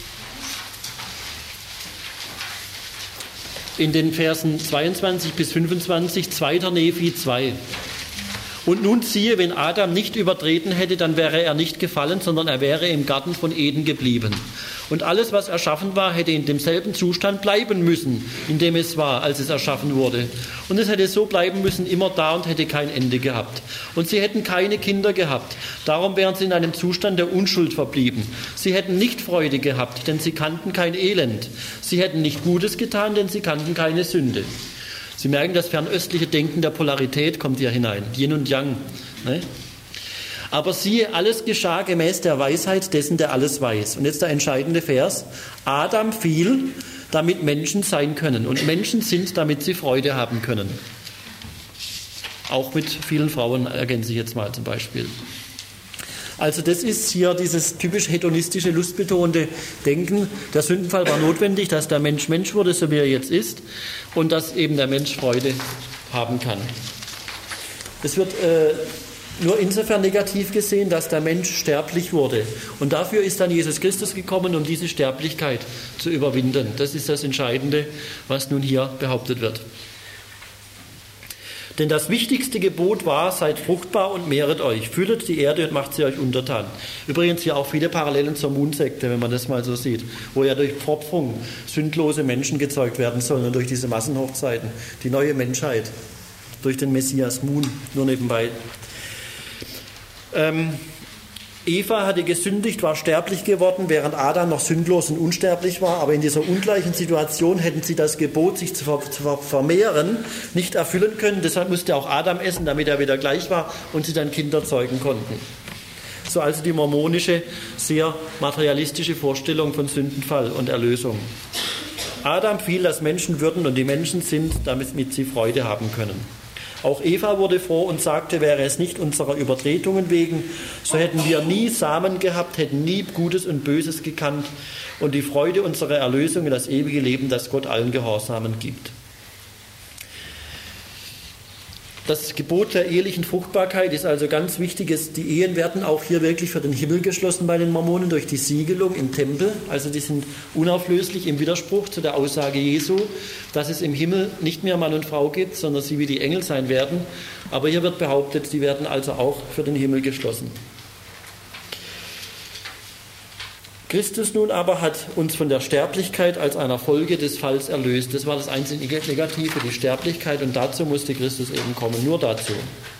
in den Versen zweiundzwanzig bis fünfundzwanzig, zweiter Nephi zwei. Und nun siehe, wenn Adam nicht übertreten hätte, dann wäre er nicht gefallen, sondern er wäre im Garten von Eden geblieben. Und alles, was erschaffen war, hätte in demselben Zustand bleiben müssen, in dem es war, als es erschaffen wurde. Und es hätte so bleiben müssen, immer da, und hätte kein Ende gehabt. Und sie hätten keine Kinder gehabt. Darum wären sie in einem Zustand der Unschuld verblieben. Sie hätten nicht Freude gehabt, denn sie kannten kein Elend. Sie hätten nicht Gutes getan, denn sie kannten keine Sünde. Sie merken, das fernöstliche Denken der Polarität kommt hier hinein, Yin und Yang. Ne? Aber siehe, alles geschah gemäß der Weisheit dessen, der alles weiß. Und jetzt der entscheidende Vers. Adam fiel, damit Menschen sein können. Und Menschen sind, damit sie Freude haben können. Auch mit vielen Frauen, ergänze ich jetzt mal zum Beispiel. Also das ist hier dieses typisch hedonistische, lustbetonte Denken. Der Sündenfall war notwendig, dass der Mensch Mensch wurde, so wie er jetzt ist, und dass eben der Mensch Freude haben kann. Es wird äh, nur insofern negativ gesehen, dass der Mensch sterblich wurde. Und dafür ist dann Jesus Christus gekommen, um diese Sterblichkeit zu überwinden. Das ist das Entscheidende, was nun hier behauptet wird. Denn das wichtigste Gebot war, seid fruchtbar und mehret euch, füllet die Erde und macht sie euch untertan. Übrigens hier auch viele Parallelen zur Moonsekte, wenn man das mal so sieht, wo ja durch Pfropfung sündlose Menschen gezeugt werden sollen und durch diese Massenhochzeiten, die neue Menschheit, durch den Messias Moon, nur nebenbei. Ähm, Eva hatte gesündigt, war sterblich geworden, während Adam noch sündlos und unsterblich war. Aber in dieser ungleichen Situation hätten sie das Gebot, sich zu vermehren, nicht erfüllen können. Deshalb musste auch Adam essen, damit er wieder gleich war und sie dann Kinder zeugen konnten. So also die mormonische, sehr materialistische Vorstellung von Sündenfall und Erlösung. Adam fiel, dass Menschen würden und die Menschen sind, damit sie Freude haben können. Auch Eva wurde froh und sagte, wäre es nicht unserer Übertretungen wegen, so hätten wir nie Samen gehabt, hätten nie Gutes und Böses gekannt und die Freude unserer Erlösung in das ewige Leben, das Gott allen Gehorsamen gibt. Das Gebot der ehelichen Fruchtbarkeit ist also ganz wichtig. Die Ehen werden auch hier wirklich für den Himmel geschlossen bei den Mormonen durch die Siegelung im Tempel. Also die sind unauflöslich im Widerspruch zu der Aussage Jesu, dass es im Himmel nicht mehr Mann und Frau gibt, sondern sie wie die Engel sein werden. Aber hier wird behauptet, sie werden also auch für den Himmel geschlossen. Christus nun aber hat uns von der Sterblichkeit als einer Folge des Falls erlöst. Das war das einzige Negative, die Sterblichkeit, und dazu musste Christus eben kommen, nur dazu.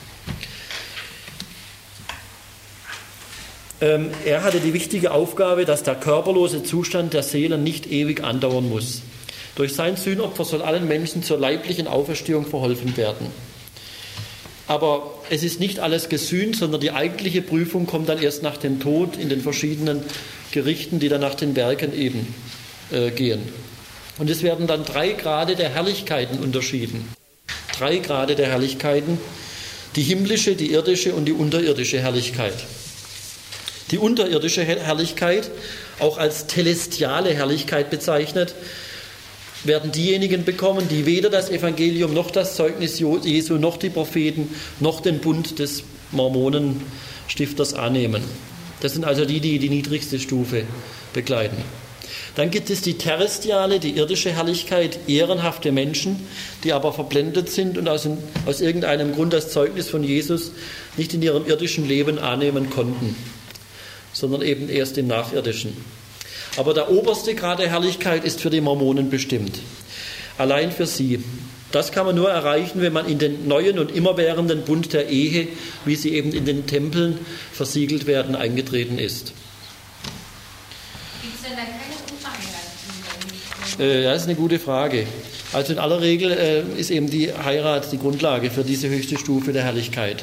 Ähm, er hatte die wichtige Aufgabe, dass der körperlose Zustand der Seelen nicht ewig andauern muss. Durch sein Sühnopfer soll allen Menschen zur leiblichen Auferstehung verholfen werden. Aber es ist nicht alles gesühnt, sondern die eigentliche Prüfung kommt dann erst nach dem Tod in den verschiedenen Gerichten, die dann nach den Werken eben äh, gehen. Und es werden dann drei Grade der Herrlichkeiten unterschieden. Drei Grade der Herrlichkeiten, die himmlische, die irdische und die unterirdische Herrlichkeit. Die unterirdische Herrlichkeit, auch als telestiale Herrlichkeit bezeichnet, werden diejenigen bekommen, die weder das Evangelium noch das Zeugnis Jesu noch die Propheten noch den Bund des Mormonenstifters annehmen. Das sind also die, die die niedrigste Stufe begleiten. Dann gibt es die terrestriale, die irdische Herrlichkeit, ehrenhafte Menschen, die aber verblendet sind und aus, aus irgendeinem Grund das Zeugnis von Jesus nicht in ihrem irdischen Leben annehmen konnten, sondern eben erst im nachirdischen. Aber der oberste Grad der Herrlichkeit ist für die Mormonen bestimmt. Allein für sie. Das kann man nur erreichen, wenn man in den neuen und immerwährenden Bund der Ehe, wie sie eben in den Tempeln versiegelt werden, eingetreten ist. Gibt es denn da keine Unverheirateten? Äh, ja, das ist eine gute Frage. Also in aller Regel äh, ist eben die Heirat die Grundlage für diese höchste Stufe der Herrlichkeit.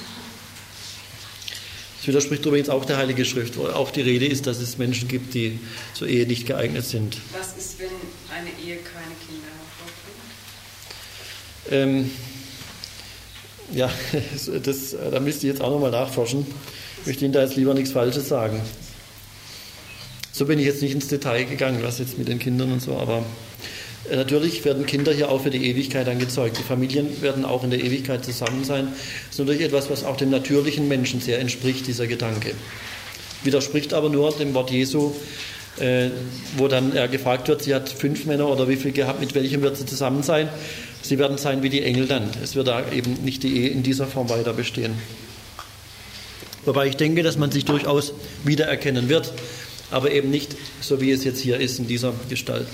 Das widerspricht übrigens auch der Heilige Schrift, wo auch die Rede ist, dass es Menschen gibt, die zur Ehe nicht geeignet sind. Was ist, wenn eine Ehe keine Kinder hervorbringt? Ähm, ja, das, da müsste ich jetzt auch nochmal nachforschen. Ich möchte Ihnen da jetzt lieber nichts Falsches sagen. So bin ich jetzt nicht ins Detail gegangen, was jetzt mit den Kindern und so, aber Natürlich werden Kinder hier auch für die Ewigkeit dann gezeugt. Die Familien werden auch in der Ewigkeit zusammen sein. Das ist natürlich etwas, was auch dem natürlichen Menschen sehr entspricht, dieser Gedanke. Widerspricht aber nur dem Wort Jesu, äh, wo dann er gefragt wird, sie hat fünf Männer oder wie viel gehabt, mit welchem wird sie zusammen sein? Sie werden sein wie die Engel dann. Es wird da eben nicht die Ehe in dieser Form weiter bestehen. Wobei ich denke, dass man sich durchaus wiedererkennen wird, aber eben nicht so, wie es jetzt hier ist, in dieser Gestalt.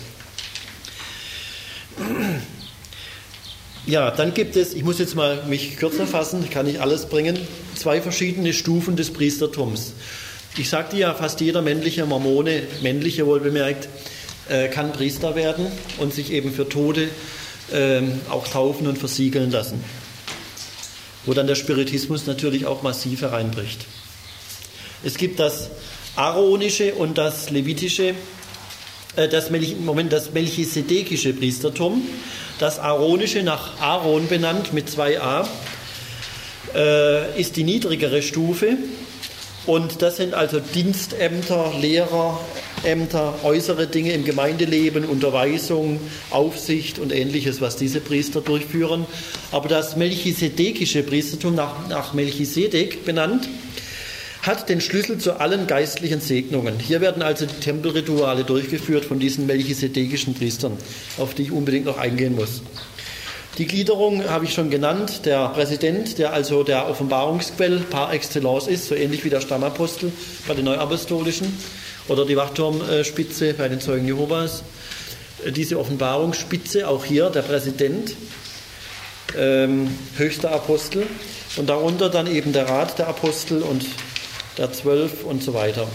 Ja, dann gibt es, ich muss jetzt mal mich kürzer fassen, kann ich alles bringen, zwei verschiedene Stufen des Priestertums. Ich sagte ja, fast jeder männliche Mormone, männliche wohlbemerkt, äh, kann Priester werden und sich eben für Tote äh, auch taufen und versiegeln lassen. Wo dann der Spiritismus natürlich auch massiv hereinbricht. Es gibt das aaronische und das levitische, äh, das, Melch, Moment, das melchisedekische Priestertum. Das aaronische, nach Aaron benannt mit zwei A, äh, ist die niedrigere Stufe. Und das sind also Dienstämter, Lehrerämter, äußere Dinge im Gemeindeleben, Unterweisung, Aufsicht und Ähnliches, was diese Priester durchführen. Aber das melchisedekische Priestertum, nach, nach Melchisedek benannt, hat den Schlüssel zu allen geistlichen Segnungen. Hier werden also die Tempelrituale durchgeführt von diesen melchisedekischen Priestern, auf die ich unbedingt noch eingehen muss. Die Gliederung habe ich schon genannt, der Präsident, der also der Offenbarungsquell par excellence ist, so ähnlich wie der Stammapostel bei den Neuapostolischen oder die Wachturmspitze bei den Zeugen Jehovas. Diese Offenbarungsspitze, auch hier der Präsident, ähm, höchster Apostel und darunter dann eben der Rat der Apostel und der Zwölf und so weiter.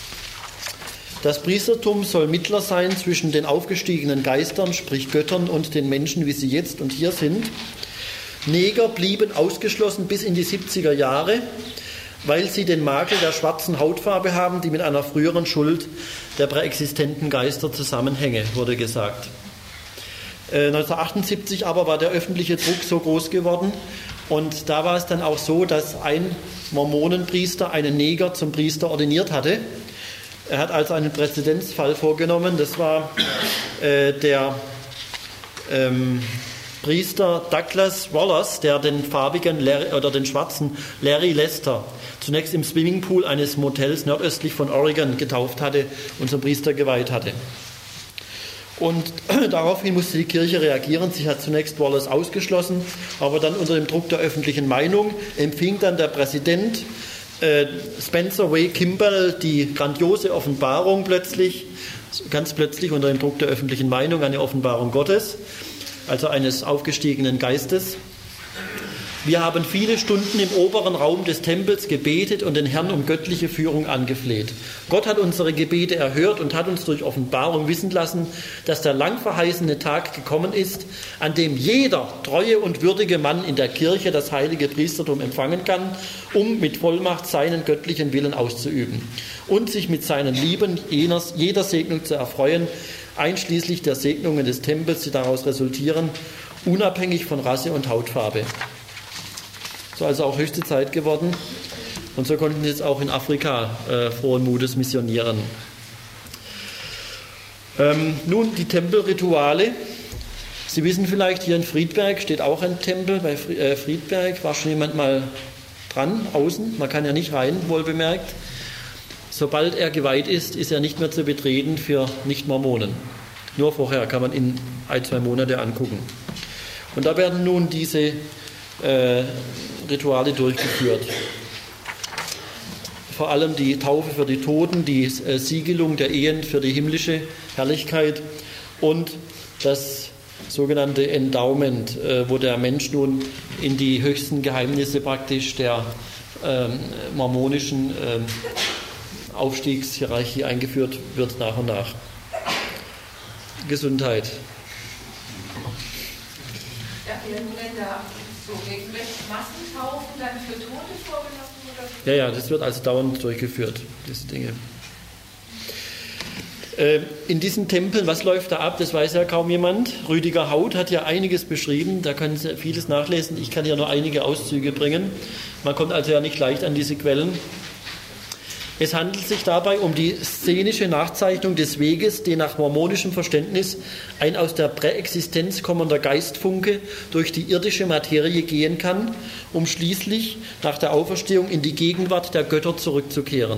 Das Priestertum soll Mittler sein zwischen den aufgestiegenen Geistern, sprich Göttern, und den Menschen, wie sie jetzt und hier sind. Neger blieben ausgeschlossen bis in die siebziger Jahre, weil sie den Makel der schwarzen Hautfarbe haben, die mit einer früheren Schuld der präexistenten Geister zusammenhänge, wurde gesagt. Äh, neunzehnhundertachtundsiebzig aber war der öffentliche Druck so groß geworden, und da war es dann auch so, dass ein Mormonenpriester einen Neger zum Priester ordiniert hatte. Er hat also einen Präzedenzfall vorgenommen. Das war äh, der ähm, Priester Douglas Wallace, der den farbigen Larry, oder den schwarzen Larry Lester zunächst im Swimmingpool eines Motels nordöstlich von Oregon getauft hatte und zum Priester geweiht hatte. Und daraufhin musste die Kirche reagieren. Sie hat zunächst Wallace ausgeschlossen, aber dann unter dem Druck der öffentlichen Meinung empfing dann der Präsident äh, Spencer Way Kimball die grandiose Offenbarung plötzlich, ganz plötzlich unter dem Druck der öffentlichen Meinung, eine Offenbarung Gottes, also eines aufgestiegenen Geistes. Wir haben viele Stunden im oberen Raum des Tempels gebetet und den Herrn um göttliche Führung angefleht. Gott hat unsere Gebete erhört und hat uns durch Offenbarung wissen lassen, dass der lang verheißene Tag gekommen ist, an dem jeder treue und würdige Mann in der Kirche das heilige Priestertum empfangen kann, um mit Vollmacht seinen göttlichen Willen auszuüben und sich mit seinen Lieben jeder Segnung zu erfreuen, einschließlich der Segnungen des Tempels, die daraus resultieren, unabhängig von Rasse und Hautfarbe. So also auch höchste Zeit geworden. Und so konnten sie jetzt auch in Afrika äh, frohen Mutes missionieren. Ähm, nun die Tempelrituale. Sie wissen vielleicht, hier in Friedberg steht auch ein Tempel. Bei Friedberg war schon jemand mal dran, außen. Man kann ja nicht rein, wohlbemerkt. Sobald er geweiht ist, ist er nicht mehr zu betreten für Nicht-Mormonen. Nur vorher kann man ihn ein, zwei Monate angucken. Und da werden nun diese äh, Rituale durchgeführt. Vor allem die Taufe für die Toten, die äh, Siegelung der Ehen für die himmlische Herrlichkeit und das sogenannte Endowment, äh, wo der Mensch nun in die höchsten Geheimnisse praktisch der äh, mormonischen äh, Aufstiegshierarchie eingeführt wird nach und nach. Gesundheit. Ja, werden da so regelrecht Massentaufen dann für Tote vorgenommen? Oder? Ja, ja, das wird also dauernd durchgeführt, diese Dinge. Äh, in diesen Tempeln, was läuft da ab, das weiß ja kaum jemand. Rüdiger Haut hat ja einiges beschrieben, da können Sie vieles nachlesen. Ich kann ja nur einige Auszüge bringen. Man kommt also ja nicht leicht an diese Quellen. Es handelt sich dabei um die szenische Nachzeichnung des Weges, den nach mormonischem Verständnis ein aus der Präexistenz kommender Geistfunke durch die irdische Materie gehen kann, um schließlich nach der Auferstehung in die Gegenwart der Götter zurückzukehren.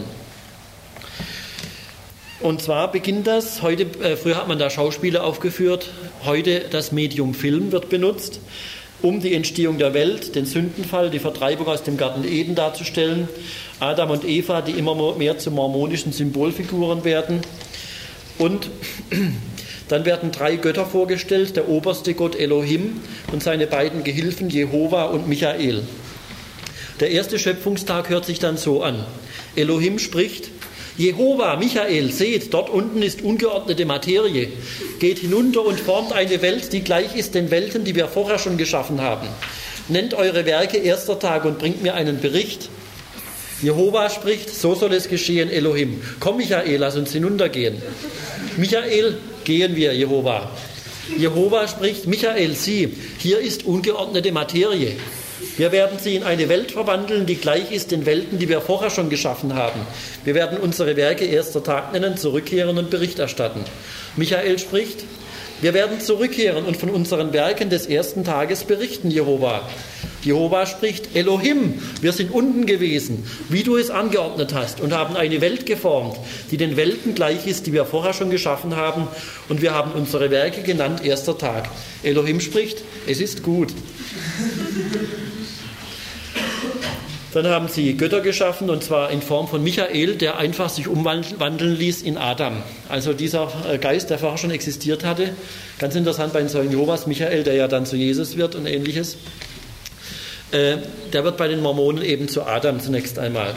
Und zwar beginnt das, heute, äh, früher hat man da Schauspiele aufgeführt, heute das Medium Film wird benutzt, um die Entstehung der Welt, den Sündenfall, die Vertreibung aus dem Garten Eden darzustellen. Adam und Eva, die immer mehr zu mormonischen Symbolfiguren werden. Und dann werden drei Götter vorgestellt, der oberste Gott Elohim und seine beiden Gehilfen Jehova und Michael. Der erste Schöpfungstag hört sich dann so an. Elohim spricht: Jehova, Michael, seht, dort unten ist ungeordnete Materie. Geht hinunter und formt eine Welt, die gleich ist den Welten, die wir vorher schon geschaffen haben. Nennt eure Werke erster Tag und bringt mir einen Bericht. Jehova spricht: So soll es geschehen, Elohim. Komm, Michael, lass uns hinuntergehen. Michael, gehen wir, Jehova. Jehova spricht: Michael, sieh, hier ist ungeordnete Materie. Wir werden sie in eine Welt verwandeln, die gleich ist den Welten, die wir vorher schon geschaffen haben. Wir werden unsere Werke erster Tag nennen, zurückkehren und Bericht erstatten. Michael spricht: Wir werden zurückkehren und von unseren Werken des ersten Tages berichten, Jehova. Jehova spricht: Elohim, wir sind unten gewesen, wie du es angeordnet hast, und haben eine Welt geformt, die den Welten gleich ist, die wir vorher schon geschaffen haben, und wir haben unsere Werke genannt, erster Tag. Elohim spricht: Es ist gut. Dann haben sie Götter geschaffen, und zwar in Form von Michael, der einfach sich umwandeln ließ in Adam. Also dieser Geist, der vorher schon existiert hatte. Ganz interessant bei den Zeugen Jehovas, Michael, der ja dann zu Jesus wird und ähnliches. Äh, der wird bei den Mormonen eben zu Adam zunächst einmal.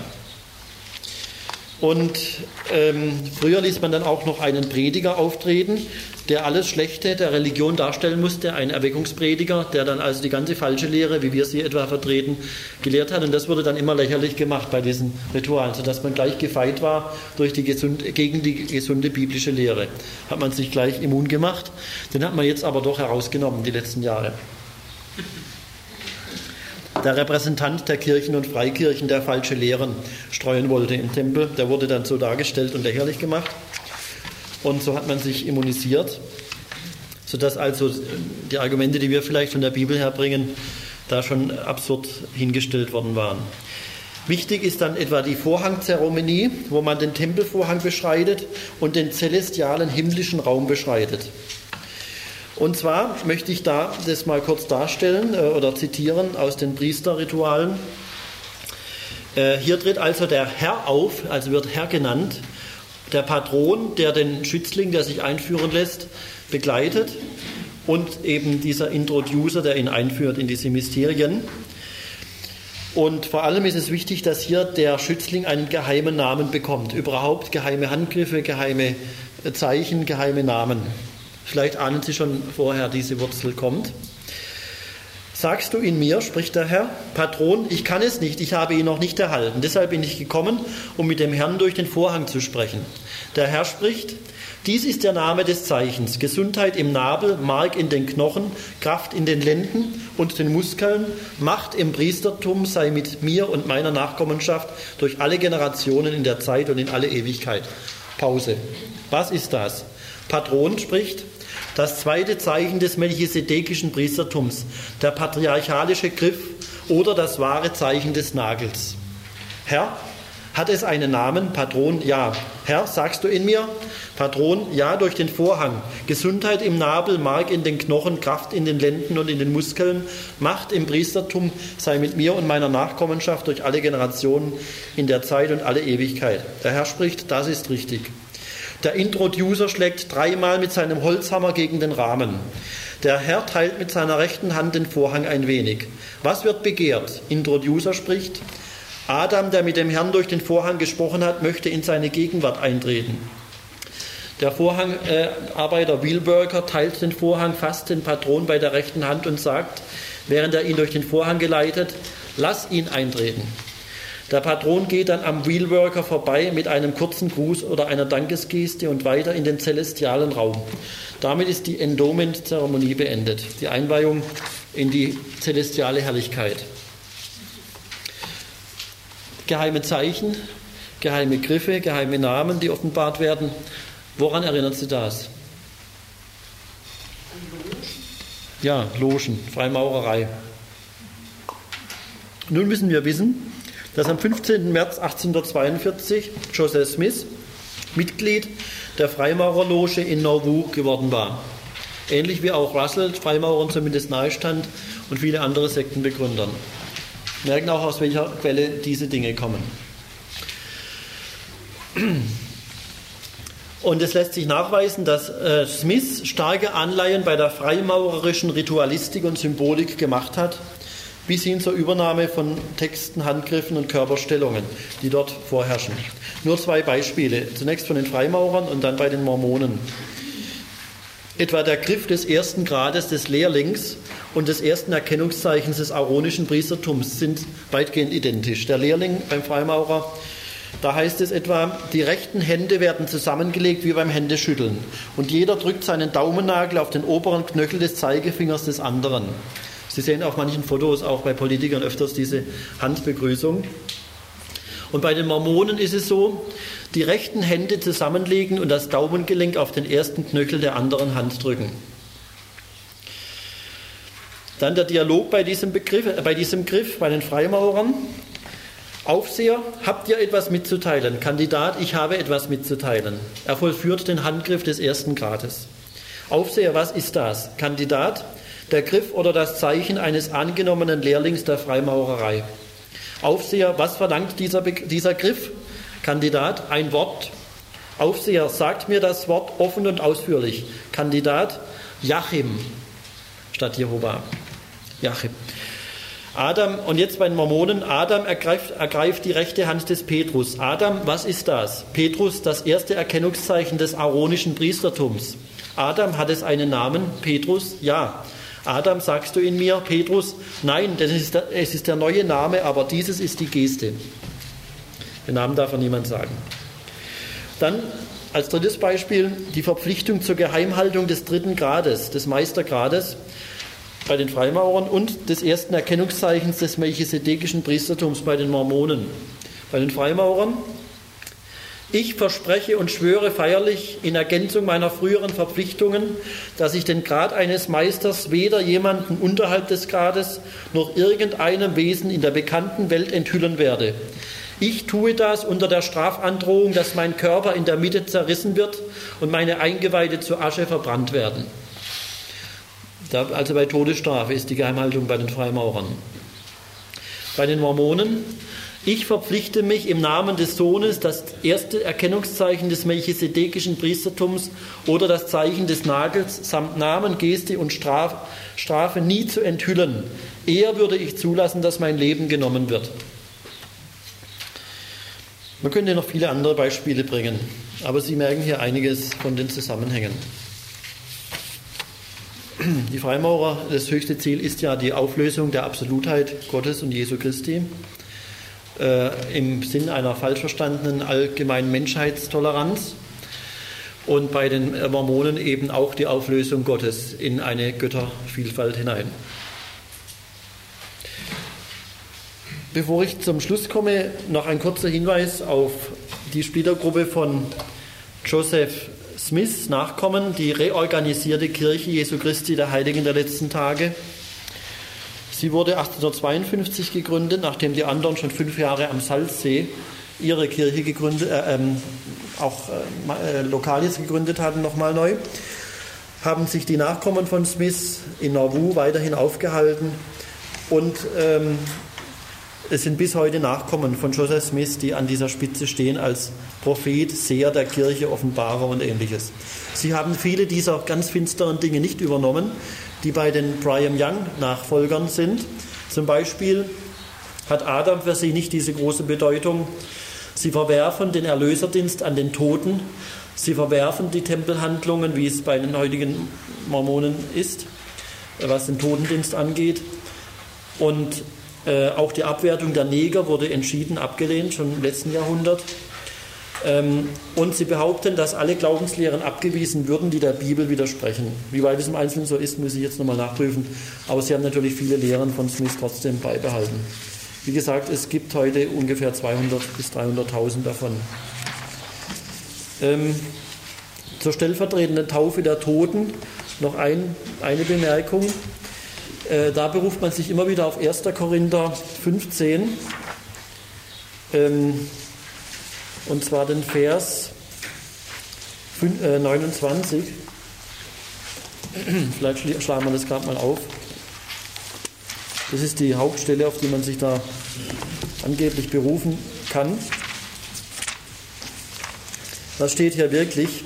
Und ähm, früher ließ man dann auch noch einen Prediger auftreten, der alles Schlechte der Religion darstellen musste, ein Erweckungsprediger, der dann also die ganze falsche Lehre, wie wir sie etwa vertreten, gelehrt hat. Und das wurde dann immer lächerlich gemacht bei diesen Ritualen, sodass man gleich gefeit war durch die gesunde, gegen die gesunde biblische Lehre. Hat man sich gleich immun gemacht. Den hat man jetzt aber doch herausgenommen, die letzten Jahre. Der Repräsentant der Kirchen und Freikirchen, der falsche Lehren streuen wollte im Tempel, der wurde dann so dargestellt und lächerlich gemacht. Und so hat man sich immunisiert, sodass also die Argumente, die wir vielleicht von der Bibel herbringen, da schon absurd hingestellt worden waren. Wichtig ist dann etwa die Vorhangzeremonie, wo man den Tempelvorhang beschreitet und den celestialen himmlischen Raum beschreitet. Und zwar möchte ich da das mal kurz darstellen äh, oder zitieren aus den Priesterritualen. Äh, hier tritt also der Herr auf, also wird Herr genannt, der Patron, der den Schützling, der sich einführen lässt, begleitet, und eben dieser Introducer, der ihn einführt in diese Mysterien. Und vor allem ist es wichtig, dass hier der Schützling einen geheimen Namen bekommt, überhaupt geheime Handgriffe, geheime Zeichen, geheime Namen. Vielleicht ahnen Sie schon vorher, diese Wurzel kommt. Sagst du ihn mir, spricht der Herr, Patron, ich kann es nicht, ich habe ihn noch nicht erhalten. Deshalb bin ich gekommen, um mit dem Herrn durch den Vorhang zu sprechen. Der Herr spricht: Dies ist der Name des Zeichens, Gesundheit im Nabel, Mark in den Knochen, Kraft in den Lenden und den Muskeln, Macht im Priestertum sei mit mir und meiner Nachkommenschaft durch alle Generationen in der Zeit und in alle Ewigkeit. Pause. Was ist das? Patron spricht: Das zweite Zeichen des melchisedekischen Priestertums, der patriarchalische Griff oder das wahre Zeichen des Nagels. Herr, hat es einen Namen? Patron, ja. Herr, sagst du in mir? Patron, ja, durch den Vorhang. Gesundheit im Nabel, Mark in den Knochen, Kraft in den Lenden und in den Muskeln, Macht im Priestertum sei mit mir und meiner Nachkommenschaft durch alle Generationen in der Zeit und alle Ewigkeit. Der Herr spricht: Das ist richtig. Der Introducer schlägt dreimal mit seinem Holzhammer gegen den Rahmen. Der Herr teilt mit seiner rechten Hand den Vorhang ein wenig. Was wird begehrt? Introducer spricht: Adam, der mit dem Herrn durch den Vorhang gesprochen hat, möchte in seine Gegenwart eintreten. Der Vorhangarbeiter äh, Wheelworker teilt den Vorhang, fasst den Patron bei der rechten Hand und sagt, während er ihn durch den Vorhang geleitet: Lass ihn eintreten. Der Patron geht dann am Wheelworker vorbei mit einem kurzen Gruß oder einer Dankesgeste und weiter in den celestialen Raum. Damit ist die Endowment-Zeremonie beendet, die Einweihung in die celestiale Herrlichkeit. Geheime Zeichen. geheime Griffe, geheime Namen, die offenbart werden. Woran erinnert Sie das? Ja, Logen, Freimaurerei. Nun müssen wir wissen, dass am fünfzehnten März achtzehnhundertzweiundvierzig Joseph Smith Mitglied der Freimaurerloge in Nauvoo geworden war. Ähnlich wie auch Russell Freimaurern zumindest nahestand und viele andere Sektenbegründern. Wir merken auch, aus welcher Quelle diese Dinge kommen. Und es lässt sich nachweisen, dass äh, Smith starke Anleihen bei der freimaurerischen Ritualistik und Symbolik gemacht hat, bis hin zur Übernahme von Texten, Handgriffen und Körperstellungen, die dort vorherrschen. Nur zwei Beispiele, zunächst von den Freimaurern und dann bei den Mormonen. Etwa der Griff des ersten Grades des Lehrlings und des ersten Erkennungszeichens des aaronischen Priestertums sind weitgehend identisch. Der Lehrling beim Freimaurer, da heißt es etwa, die rechten Hände werden zusammengelegt wie beim Händeschütteln und jeder drückt seinen Daumennagel auf den oberen Knöchel des Zeigefingers des anderen. Sie sehen auf manchen Fotos, auch bei Politikern öfters, diese Handbegrüßung. Und bei den Mormonen ist es so, die rechten Hände zusammenlegen und das Daumengelenk auf den ersten Knöchel der anderen Hand drücken. Dann der Dialog bei diesem, Begriff, äh, bei diesem Griff, bei den Freimaurern. Aufseher, habt ihr etwas mitzuteilen? Kandidat, ich habe etwas mitzuteilen. Er vollführt den Handgriff des ersten Grades. Aufseher, was ist das? Kandidat, der Griff oder das Zeichen eines angenommenen Lehrlings der Freimaurerei. Aufseher, was verlangt dieser, Be- dieser Griff? Kandidat, ein Wort. Aufseher, sagt mir das Wort offen und ausführlich. Kandidat, Jachim statt Jehova. Jachim. Adam, und jetzt bei den Mormonen, Adam ergreift, ergreift die rechte Hand des Petrus. Adam, was ist das? Petrus, das erste Erkennungszeichen des aaronischen Priestertums. Adam, hat es einen Namen? Petrus, ja. Adam, sagst du ihn mir? Petrus, nein, denn es ist, der, es ist der neue Name, aber dieses ist die Geste. Den Namen darf er niemand sagen. Dann als drittes Beispiel die Verpflichtung zur Geheimhaltung des dritten Grades, des Meistergrades bei den Freimaurern und des ersten Erkennungszeichens des melchisedekischen Priestertums bei den Mormonen. Bei den Freimaurern: Ich verspreche und schwöre feierlich in Ergänzung meiner früheren Verpflichtungen, dass ich den Grad eines Meisters weder jemanden unterhalb des Grades noch irgendeinem Wesen in der bekannten Welt enthüllen werde. Ich tue das unter der Strafandrohung, dass mein Körper in der Mitte zerrissen wird und meine Eingeweide zu Asche verbrannt werden. Also bei Todesstrafe ist die Geheimhaltung bei den Freimaurern. Bei den Mormonen: Ich verpflichte mich im Namen des Sohnes, das erste Erkennungszeichen des melchisedekischen Priestertums oder das Zeichen des Nagels samt Namen, Geste und Straf, Strafe nie zu enthüllen. Eher würde ich zulassen, dass mein Leben genommen wird. Man könnte noch viele andere Beispiele bringen, aber Sie merken hier einiges von den Zusammenhängen. Die Freimaurer, das höchste Ziel ist ja die Auflösung der Absolutheit Gottes und Jesu Christi. Äh, im Sinn einer falsch verstandenen allgemeinen Menschheitstoleranz und bei den Mormonen eben auch die Auflösung Gottes in eine Göttervielfalt hinein. Bevor ich zum Schluss komme, noch ein kurzer Hinweis auf die Splittergruppe von Joseph Smiths Nachkommen, die reorganisierte Kirche Jesu Christi der Heiligen der letzten Tage. Sie wurde achtzehnhundertzweiundfünfzig gegründet, nachdem die anderen schon fünf Jahre am Salzsee ihre Kirche gegründet, äh, ähm, auch äh, lokal jetzt gegründet hatten, nochmal neu. Haben sich die Nachkommen von Smith in Nauvoo weiterhin aufgehalten und ähm, es sind bis heute Nachkommen von Joseph Smith, die an dieser Spitze stehen als Prophet, Seher der Kirche, Offenbarer und Ähnliches. Sie haben viele dieser ganz finsteren Dinge nicht übernommen, die bei den Brigham Young Nachfolgern sind. Zum Beispiel hat Adam für sie nicht diese große Bedeutung. Sie verwerfen den Erlöserdienst an den Toten. Sie verwerfen die Tempelhandlungen, wie es bei den heutigen Mormonen ist, was den Totendienst angeht. Und äh, auch die Abwertung der Neger wurde entschieden abgelehnt, schon im letzten Jahrhundert. Ähm, und sie behaupten, dass alle Glaubenslehren abgewiesen würden, die der Bibel widersprechen. Wie weit es im Einzelnen so ist, muss ich jetzt nochmal nachprüfen. Aber sie haben natürlich viele Lehren von Smith trotzdem beibehalten. Wie gesagt, es gibt heute ungefähr zweihundert bis dreihunderttausend davon. Ähm, zur stellvertretenden Taufe der Toten noch ein, eine Bemerkung. Äh, da beruft man sich immer wieder auf erster Korinther fünfzehn, ähm, und zwar den Vers neunundzwanzig. Vielleicht schlagen wir das gerade mal auf. Das ist die Hauptstelle, auf die man sich da angeblich berufen kann. Das steht hier wirklich.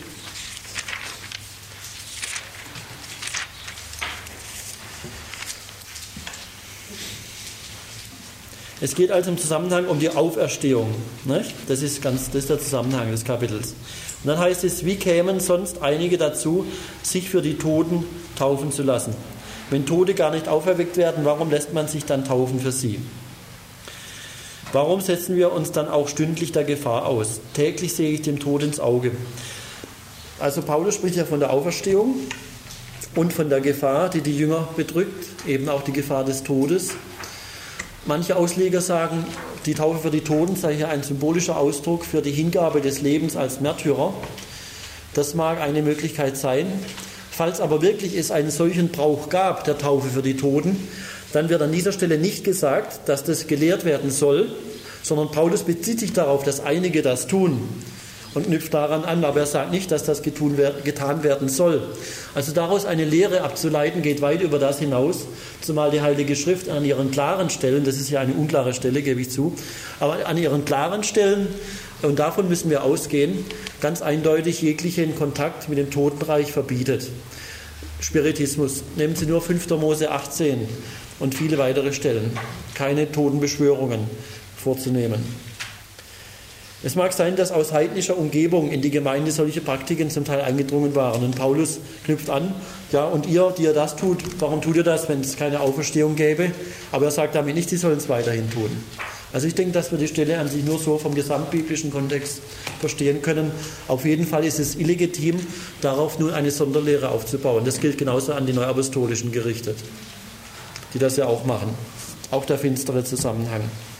Es geht also im Zusammenhang um die Auferstehung. Nicht? Das ist ganz, das ist der Zusammenhang des Kapitels. Und dann heißt es, wie kämen sonst einige dazu, sich für die Toten taufen zu lassen? Wenn Tote gar nicht auferweckt werden, warum lässt man sich dann taufen für sie? Warum setzen wir uns dann auch stündlich der Gefahr aus? Täglich sehe ich dem Tod ins Auge. Also Paulus spricht ja von der Auferstehung und von der Gefahr, die die Jünger bedrückt, eben auch die Gefahr des Todes. Manche Ausleger sagen, die Taufe für die Toten sei hier ein symbolischer Ausdruck für die Hingabe des Lebens als Märtyrer. Das mag eine Möglichkeit sein. Falls aber wirklich es einen solchen Brauch gab, der Taufe für die Toten, dann wird an dieser Stelle nicht gesagt, dass das gelehrt werden soll, sondern Paulus bezieht sich darauf, dass einige das tun und knüpft daran an, aber er sagt nicht, dass das getan werden soll. Also daraus eine Lehre abzuleiten, geht weit über das hinaus, zumal die Heilige Schrift an ihren klaren Stellen, das ist ja eine unklare Stelle, gebe ich zu, aber an ihren klaren Stellen, und davon müssen wir ausgehen, ganz eindeutig jeglichen Kontakt mit dem Totenreich verbietet. Spiritismus, nehmen Sie nur fünfter Mose achtzehn und viele weitere Stellen, keine Totenbeschwörungen vorzunehmen. Es mag sein, dass aus heidnischer Umgebung in die Gemeinde solche Praktiken zum Teil eingedrungen waren. Und Paulus knüpft an, ja, und ihr, die ihr das tut, warum tut ihr das, wenn es keine Auferstehung gäbe? Aber er sagt damit nicht, sie sollen es weiterhin tun. Also ich denke, dass wir die Stelle an sich nur so vom gesamtbiblischen Kontext verstehen können. Auf jeden Fall ist es illegitim, darauf nun eine Sonderlehre aufzubauen. Das gilt genauso an die Neuapostolischen gerichtet, die das ja auch machen. Auch der finstere Zusammenhang.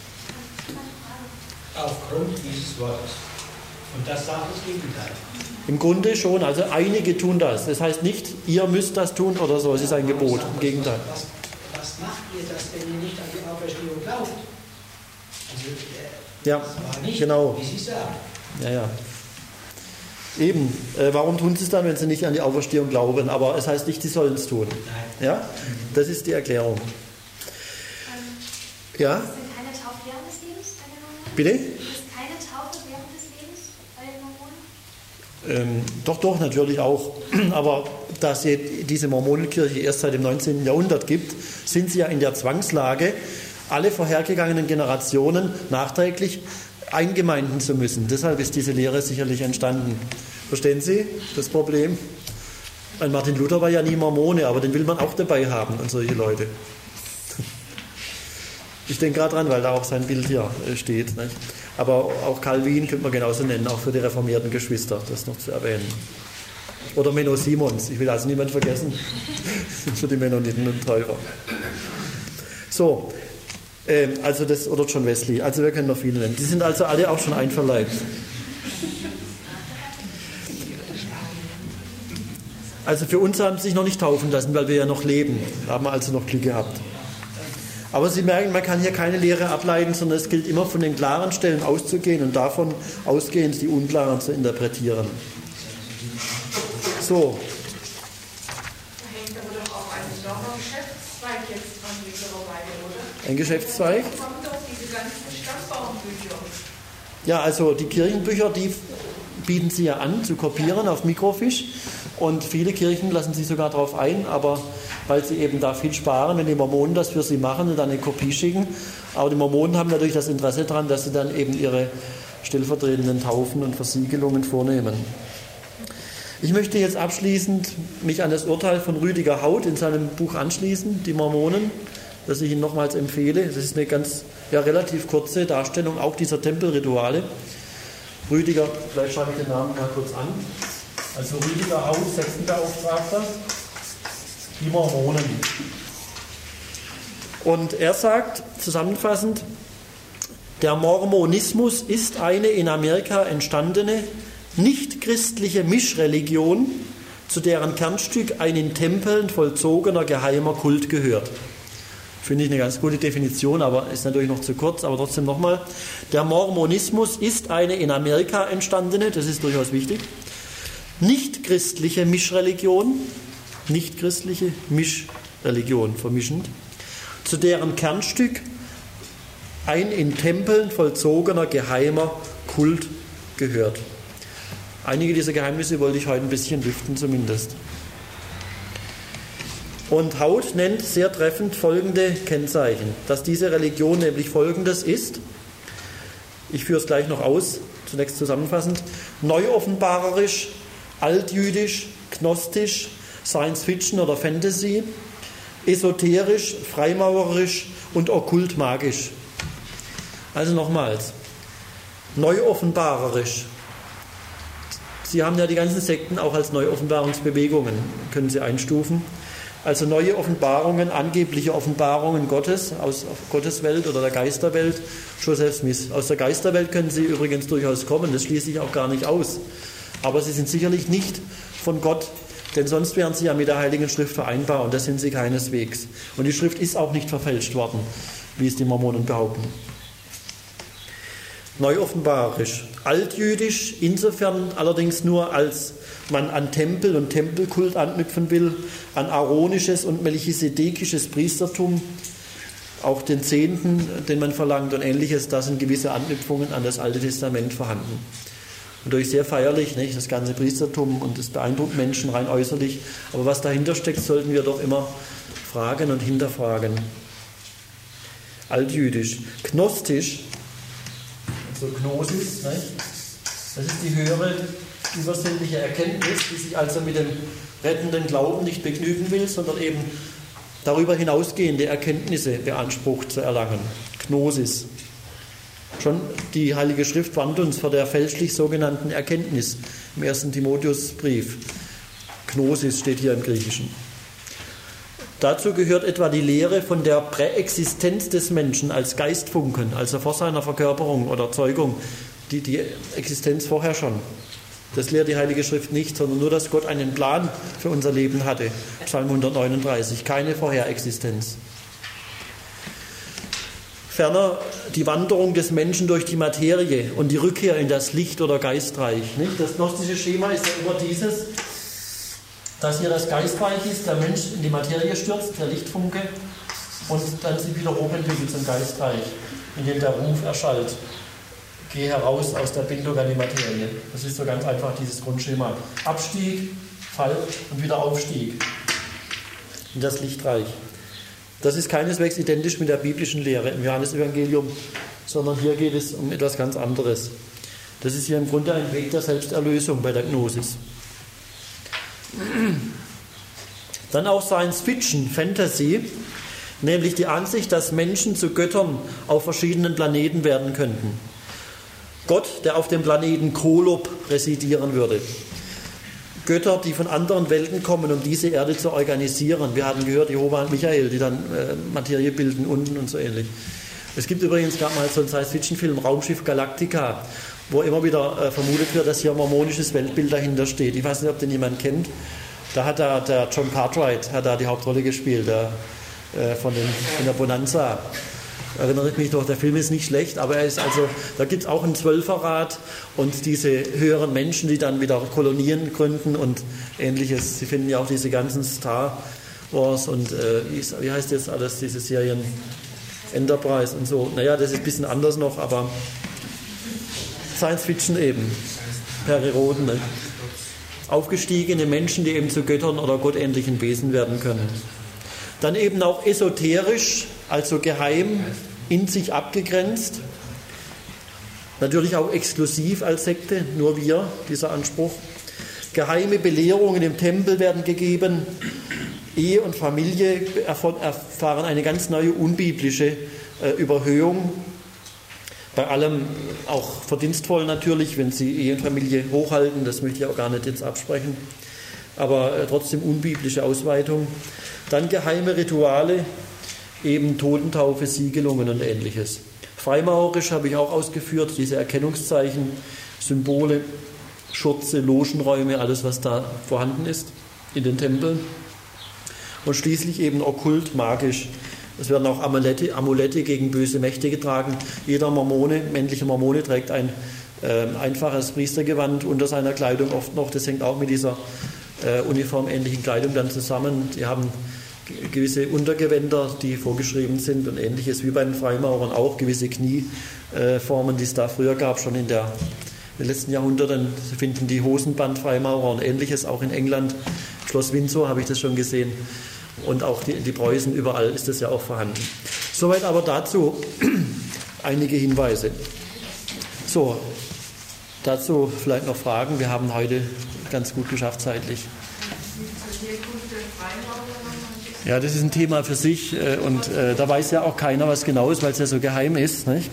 Aufgrund dieses Wortes. Und das sagt das Gegenteil. Im Grunde schon, also einige tun das. Das heißt nicht, ihr müsst das tun oder so, es ist ein Gebot, im Gegenteil. Was, was macht ihr das, wenn ihr nicht an die Auferstehung glaubt? Also, äh, ja, das war nicht, genau. wie Sie sagen. Ja, ja. Eben, äh, warum tun sie es dann, wenn sie nicht an die Auferstehung glauben? Aber es heißt nicht, sie sollen es tun. Nein. Ja, das ist die Erklärung. Ähm, Ja, Ist denn keine Taufe während des Lebens bei den Mormonen? bitte? Ist keine Taufe während des Lebens bei den Mormonen? Ähm, doch, doch, natürlich auch. Aber da es diese Mormonenkirche erst seit dem neunzehnten Jahrhundert gibt, sind sie ja in der Zwangslage, alle vorhergegangenen Generationen nachträglich eingemeinden zu müssen. Deshalb ist diese Lehre sicherlich entstanden. Verstehen Sie das Problem? Ein Martin Luther war ja nie Mormone, aber den will man auch dabei haben und solche Leute. Ich denke gerade dran, weil da auch sein Bild hier steht. Nicht? Aber auch Calvin könnte man genauso nennen, auch für die reformierten Geschwister, das noch zu erwähnen. Oder Menno Simons, ich will also niemand vergessen, für die Mennoniten und Täufer. So, ähm, also das, oder John Wesley, also wir können noch viele nennen. Die sind also alle auch schon einverleibt. Also für uns haben sie sich noch nicht taufen lassen, weil wir ja noch leben. Da haben wir also noch Glück gehabt. Aber Sie merken, man kann hier keine Lehre ableiten, sondern es gilt immer von den klaren Stellen auszugehen und davon ausgehend die unklaren zu interpretieren. So. Da hängt aber doch auch ein anderer Geschäftszweig jetzt dran mittlerweile, oder? Ein Geschäftszweig? Da kommen doch diese ganzen Stammbaumbücher. Ja, also die Kirchenbücher, die bieten Sie ja an zu kopieren auf Microfiche und viele Kirchen lassen sich sogar darauf ein, aber weil sie eben da viel sparen, wenn die Mormonen das für sie machen und dann eine Kopie schicken. Aber die Mormonen haben natürlich das Interesse daran, dass sie dann eben ihre stellvertretenden Taufen und Versiegelungen vornehmen. Ich möchte jetzt abschließend mich an das Urteil von Rüdiger Haut in seinem Buch anschließen, die Mormonen, das ich Ihnen nochmals empfehle. Das ist eine ganz, ja, relativ kurze Darstellung auch dieser Tempelrituale. Rüdiger, vielleicht schreibe ich den Namen mal kurz an. Also Rüdiger Haut, Sextenbeauftragter, die Mormonen. Und er sagt zusammenfassend, Der Mormonismus ist eine in Amerika entstandene, nicht-christliche Mischreligion, zu deren Kernstück ein in Tempeln vollzogener geheimer Kult gehört. Finde ich eine ganz gute Definition, aber ist natürlich noch zu kurz, aber trotzdem nochmal. Der Mormonismus ist eine in Amerika entstandene, das ist durchaus wichtig, nicht-christliche Mischreligion, nicht-christliche Mischreligion, vermischend, zu deren Kernstück ein in Tempeln vollzogener geheimer Kult gehört. Einige dieser Geheimnisse wollte ich heute ein bisschen lüften zumindest. Und Haut nennt sehr treffend folgende Kennzeichen, dass diese Religion nämlich folgendes ist. Ich führe es gleich noch aus, zunächst zusammenfassend. Neuoffenbarerisch, altjüdisch, gnostisch, Science-Fiction oder Fantasy, esoterisch, freimaurerisch und okkult-magisch. Also nochmals, neuoffenbarerisch. Sie haben ja die ganzen Sekten auch als Neuoffenbarungsbewegungen, können Sie einstufen. Also neue Offenbarungen, angebliche Offenbarungen Gottes aus Gottes Welt oder der Geisterwelt, schon selbst miss. Aus der Geisterwelt können sie übrigens durchaus kommen, das schließe ich auch gar nicht aus. Aber sie sind sicherlich nicht von Gott, denn sonst wären sie ja mit der Heiligen Schrift vereinbar und das sind sie keineswegs. Und die Schrift ist auch nicht verfälscht worden, wie es die Mormonen behaupten. Neuoffenbarisch. Altjüdisch, insofern allerdings nur, als man an Tempel und Tempelkult anknüpfen will, an aaronisches und melchisedekisches Priestertum, auch den Zehnten, den man verlangt und ähnliches, da sind gewisse Anknüpfungen an das Alte Testament vorhanden. Und durch sehr feierlich, nicht, das ganze Priestertum, und das beeindruckt Menschen rein äußerlich, aber was dahinter steckt, sollten wir doch immer fragen und hinterfragen. Altjüdisch. Gnostisch, so Gnosis, nicht? Das ist die höhere übersinnliche Erkenntnis, die sich also mit dem rettenden Glauben nicht begnügen will, sondern eben darüber hinausgehende Erkenntnisse beansprucht zu erlangen. Gnosis. Schon die Heilige Schrift warnt uns vor der fälschlich sogenannten Erkenntnis im ersten Timotheusbrief. Gnosis steht hier im Griechischen. Dazu gehört etwa die Lehre von der Präexistenz des Menschen als Geistfunken, also vor seiner Verkörperung oder Zeugung, die, die Existenz vorher schon. Das lehrt die Heilige Schrift nicht, sondern nur, dass Gott einen Plan für unser Leben hatte. Psalm hundertneununddreißig, keine Vorherexistenz. Ferner die Wanderung des Menschen durch die Materie und die Rückkehr in das Licht- oder Geistreich. Nicht? Das gnostische Schema ist ja immer dieses, dass hier das Geistreich ist, der Mensch in die Materie stürzt, der Lichtfunke, und dann sich wieder hochentwickelt zum Geistreich, in dem der Ruf erschallt. Geh heraus aus der Bindung an die Materie. Das ist so ganz einfach dieses Grundschema. Abstieg, Fall und wieder Aufstieg in das Lichtreich. Das ist keineswegs identisch mit der biblischen Lehre im Johannesevangelium, sondern hier geht es um etwas ganz anderes. Das ist hier im Grunde ein Weg der Selbsterlösung bei der Gnosis. Dann auch Science-Fiction, Fantasy, nämlich die Ansicht, dass Menschen zu Göttern auf verschiedenen Planeten werden könnten. Gott, der auf dem Planeten Kolob residieren würde. Götter, die von anderen Welten kommen, um diese Erde zu organisieren. Wir hatten gehört, Jehova und Michael, die dann äh, Materie bilden unten und so ähnlich. Es gibt übrigens gerade mal so einen Science-Fiction-Film, Raumschiff Galactica, wo immer wieder äh, vermutet wird, dass hier ein mormonisches Weltbild dahinter steht. Ich weiß nicht, ob den jemand kennt. Da hat da, der John Cartwright hat da die Hauptrolle gespielt, der, äh, von, den, von der Bonanza. Erinnert mich doch, der Film ist nicht schlecht, aber er ist also, da gibt es auch einen Zwölferrat und diese höheren Menschen, die dann wieder Kolonien gründen und ähnliches. Sie finden ja auch diese ganzen Star Wars und äh, wie heißt jetzt alles, diese Serien Enterprise und so. Naja, das ist ein bisschen anders noch, aber Science Fiction eben, Perioden. Ne? Aufgestiegene Menschen, die eben zu Göttern oder gottähnlichen Wesen werden können. Dann eben auch esoterisch, also geheim, in sich abgegrenzt. Natürlich auch exklusiv als Sekte, nur wir, dieser Anspruch. Geheime Belehrungen im Tempel werden gegeben. Ehe und Familie erfahren eine ganz neue unbiblische äh, Überhöhung. Bei allem auch verdienstvoll natürlich, wenn sie Ehe und Familie hochhalten, das möchte ich auch gar nicht jetzt absprechen, aber äh, trotzdem unbiblische Ausweitung. Dann geheime Rituale, eben Totentaufe, Siegelungen und ähnliches. Freimaurerisch habe ich auch ausgeführt, diese Erkennungszeichen, Symbole, Schürze, Logenräume, alles was da vorhanden ist in den Tempeln. Und schließlich eben okkult, magisch. Es werden auch Amulette, Amulette gegen böse Mächte getragen. Jeder Mormone, männliche Mormone trägt ein äh, einfaches Priestergewand unter seiner Kleidung oft noch. Das hängt auch mit dieser äh, uniformähnlichen Kleidung dann zusammen. Die haben gewisse Untergewänder, die vorgeschrieben sind und ähnliches, wie bei den Freimaurern auch, gewisse Knieformen, die es da früher gab, schon in, der, in den letzten Jahrhunderten. Sie finden die Hosenband-Freimaurer und ähnliches, auch in England. Schloss Windsor habe ich das schon gesehen. Und auch die, die Preußen, überall ist das ja auch vorhanden. Soweit aber dazu einige Hinweise. So, dazu vielleicht noch Fragen. Wir haben heute ganz gut geschafft zeitlich. Ja, das ist ein Thema für sich und äh, da weiß ja auch keiner, was genau ist, weil es ja so geheim ist. Nicht?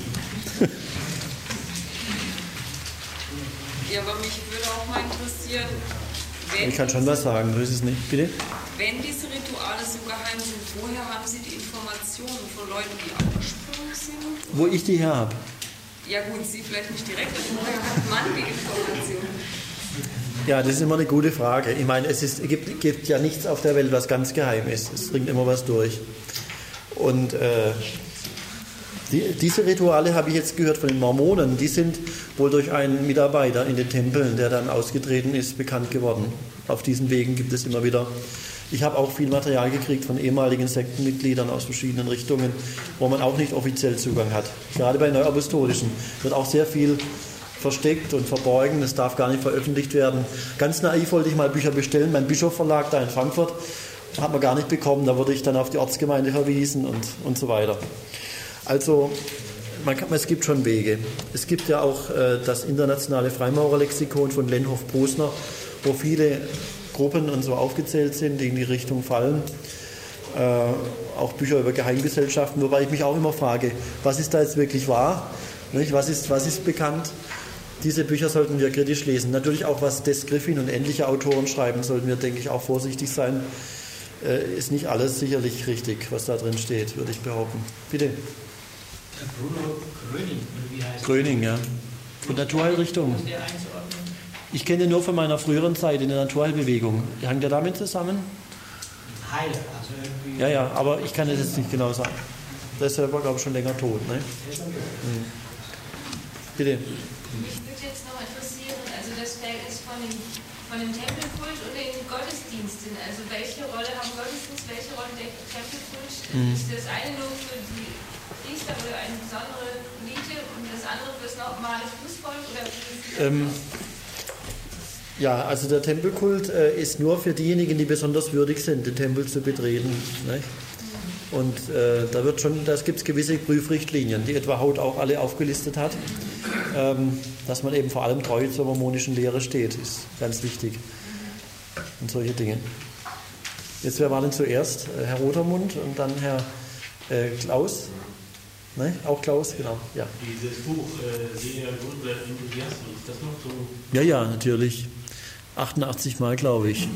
Ja, aber mich würde auch mal interessieren, wenn ich kann schon was sagen, so ist es nicht. Bitte? Wenn diese Rituale so geheim sind, woher haben Sie die Informationen von Leuten, die abgesprungen sind? Wo ich die her habe? Ja gut, Sie vielleicht nicht direkt, aber woher hat man die Informationen? Ja, das ist immer eine gute Frage. Ich meine, es ist, gibt, gibt ja nichts auf der Welt, was ganz geheim ist. Es dringt immer was durch. Und äh, die, diese Rituale habe ich jetzt gehört von den Mormonen. Die sind wohl durch einen Mitarbeiter in den Tempeln, der dann ausgetreten ist, bekannt geworden. Auf diesen Wegen gibt es immer wieder. Ich habe auch viel Material gekriegt von ehemaligen Sektenmitgliedern aus verschiedenen Richtungen, wo man auch nicht offiziell Zugang hat. Gerade bei Neuapostolischen wird auch sehr viel versteckt und verborgen, das darf gar nicht veröffentlicht werden. Ganz naiv wollte ich mal Bücher bestellen, mein Bischof-Verlag da in Frankfurt, hat man gar nicht bekommen, da wurde ich dann auf die Ortsgemeinde verwiesen und, und so weiter. Also, man kann, es gibt schon Wege. Es gibt ja auch äh, das internationale Freimaurerlexikon von Lenhoff-Posner, wo viele Gruppen und so aufgezählt sind, die in die Richtung fallen. Äh, auch Bücher über Geheimgesellschaften, wobei ich mich auch immer frage, was ist da jetzt wirklich wahr? Nicht? Was ist, was ist bekannt? Diese Bücher sollten wir kritisch lesen. Natürlich auch, was Des Griffin und ähnliche Autoren schreiben, sollten wir, denke ich, auch vorsichtig sein. Äh, ist nicht alles sicherlich richtig, was da drin steht, würde ich behaupten. Bitte. Bruno Gröning, wie heißt Gröning, ja. Von Naturheilrichtung. Ist der einzuordnen? Ich kenne ihn nur von meiner früheren Zeit in der Naturheilbewegung. Hängt der damit zusammen? Heiler, also irgendwie. Ja, ja, aber ich kann es jetzt nicht genau sagen. Der ist selber, glaube ich, schon länger tot. Ne? Mhm. Bitte. Mich würde jetzt noch interessieren, also das Verhältnis von dem, von dem Tempelkult und den Gottesdiensten. Also welche Rolle haben Gottesdienst, welche Rolle der Tempelkult? Mhm. Ist das eine nur für die Priester oder eine besondere Elite und das andere für das normale Fußvolk? Oder ähm, ja, also der Tempelkult äh, ist nur für diejenigen, die besonders würdig sind, den Tempel zu betreten. Ne? Und äh, da wird schon, das gibt es gewisse Prüfrichtlinien, die etwa Haut auch alle aufgelistet hat. Ähm, dass man eben vor allem treu zur mormonischen Lehre steht, ist ganz wichtig. Und solche Dinge. Jetzt, wer war denn zuerst? Äh, Herr Rotermund und dann Herr äh, Klaus. Ne? Auch Klaus, genau. Ja. Dieses Buch, äh, sehr gut, Enthusiasmus, ist das noch so? Ja, ja, natürlich. achtundachtzig Mal, glaube ich.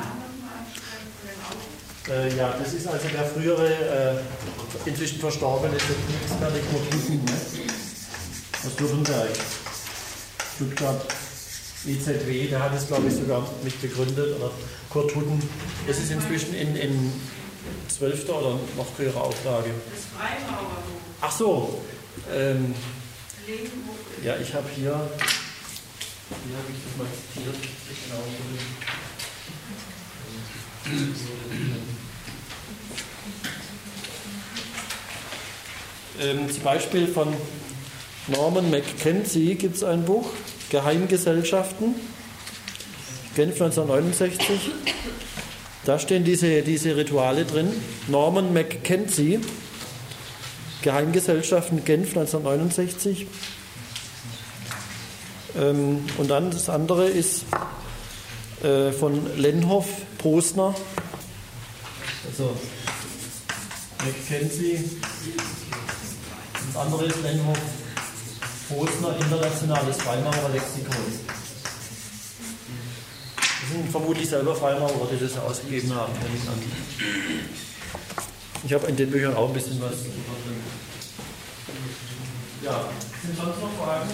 Äh, ja, das ist also der frühere, äh, inzwischen verstorbene Technikexperte Kurt Hutten, ne? Aus Württemberg, Stuttgart, E Z W, der hat es, glaube ich, sogar mit begründet, oder Kurt Hutten. Das ist inzwischen in, in zwölfter oder noch früherer Auflage. das Freimaurerbuch? Ach so, ähm, ja, ich habe hier, hier habe ich das mal zitiert, genau. Ähm, zum Beispiel von Norman Mackenzie gibt es ein Buch, Geheimgesellschaften, Genf neunzehnhundertneunundsechzig. Da stehen diese, diese Rituale drin. Norman Mackenzie, Geheimgesellschaften, Genf neunzehnhundertneunundsechzig. Ähm, und dann das andere ist äh, von Lenhoff, Posner. Also Mackenzie. Das andere ist Lenhoff, Posner, internationales Freimaurerlexikon. Das sind vermutlich selber Freimaurer, die das ausgegeben haben. Ich habe in den Büchern auch ein bisschen was. Ja, sind sonst noch Fragen?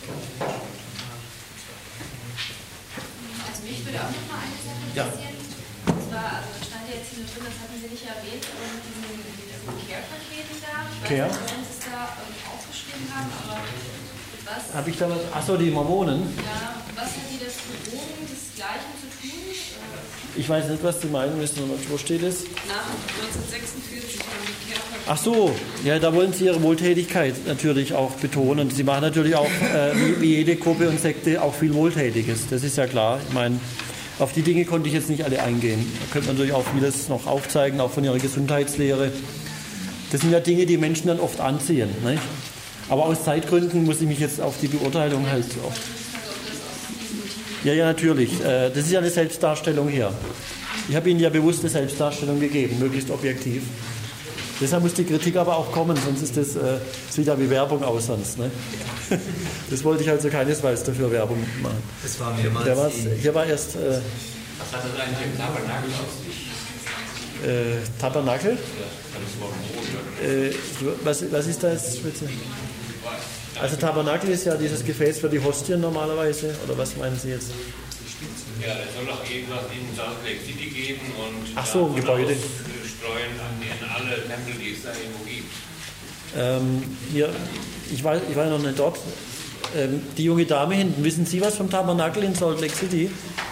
Also mich würde auch noch mal eine Sache Ja. interessieren. Und zwar, also stand ja jetzt hier drin, das hatten Sie nicht erwähnt, aber mit diesen, mit diesen Care-Paketen da. Ich weiß Care? nicht, warum Sie es da ähm, aufgeschrieben haben, aber was, Habe ich da was? Achso, die Mormonen. ja, was hat die das bewogen, das Gleiche zu tun? Äh, Ich weiß nicht, was Sie meinen müssen. Wo steht es? Nach neunzehnhundertsechsundvierzig haben die Care-Pakete. Ach so, ja, da wollen Sie Ihre Wohltätigkeit natürlich auch betonen. Sie machen natürlich auch, äh, wie, wie jede Gruppe und Sekte, auch viel Wohltätiges. Das ist ja klar. Ich meine, auf die Dinge konnte ich jetzt nicht alle eingehen. Da könnte man natürlich auch vieles noch aufzeigen, auch von Ihrer Gesundheitslehre. Das sind ja Dinge, die Menschen dann oft anziehen. Nicht? Aber aus Zeitgründen muss ich mich jetzt auf die Beurteilung halt so. Ja, ja, natürlich. Äh, das ist ja eine Selbstdarstellung hier. Ich habe Ihnen ja bewusst eine Selbstdarstellung gegeben, möglichst objektiv. Deshalb muss die Kritik aber auch kommen, sonst ist das, äh, sieht ja wie Werbung aus sonst. Ne? Das wollte ich also keinesfalls dafür Werbung machen. Das war mehrmals. Der war's, hier war erst äh, Was hat das eigentlich im Tabernakel aus sich? äh, Tabernakel. Ja, das war ein Brot. Äh, was, was ist das? Also Tabernakel ist ja dieses Gefäß für die Hostien normalerweise. Oder was meinen Sie jetzt? Ja, es soll auch irgendwas in Salt Lake City geben und Ach so, ein Gebäude. streuen an in alle Tempel, die es da irgendwo gibt. Ähm, hier, ich war, ich war noch nicht dort. Ähm, die junge Dame hinten, wissen Sie was vom Tabernakel in Salt Lake City?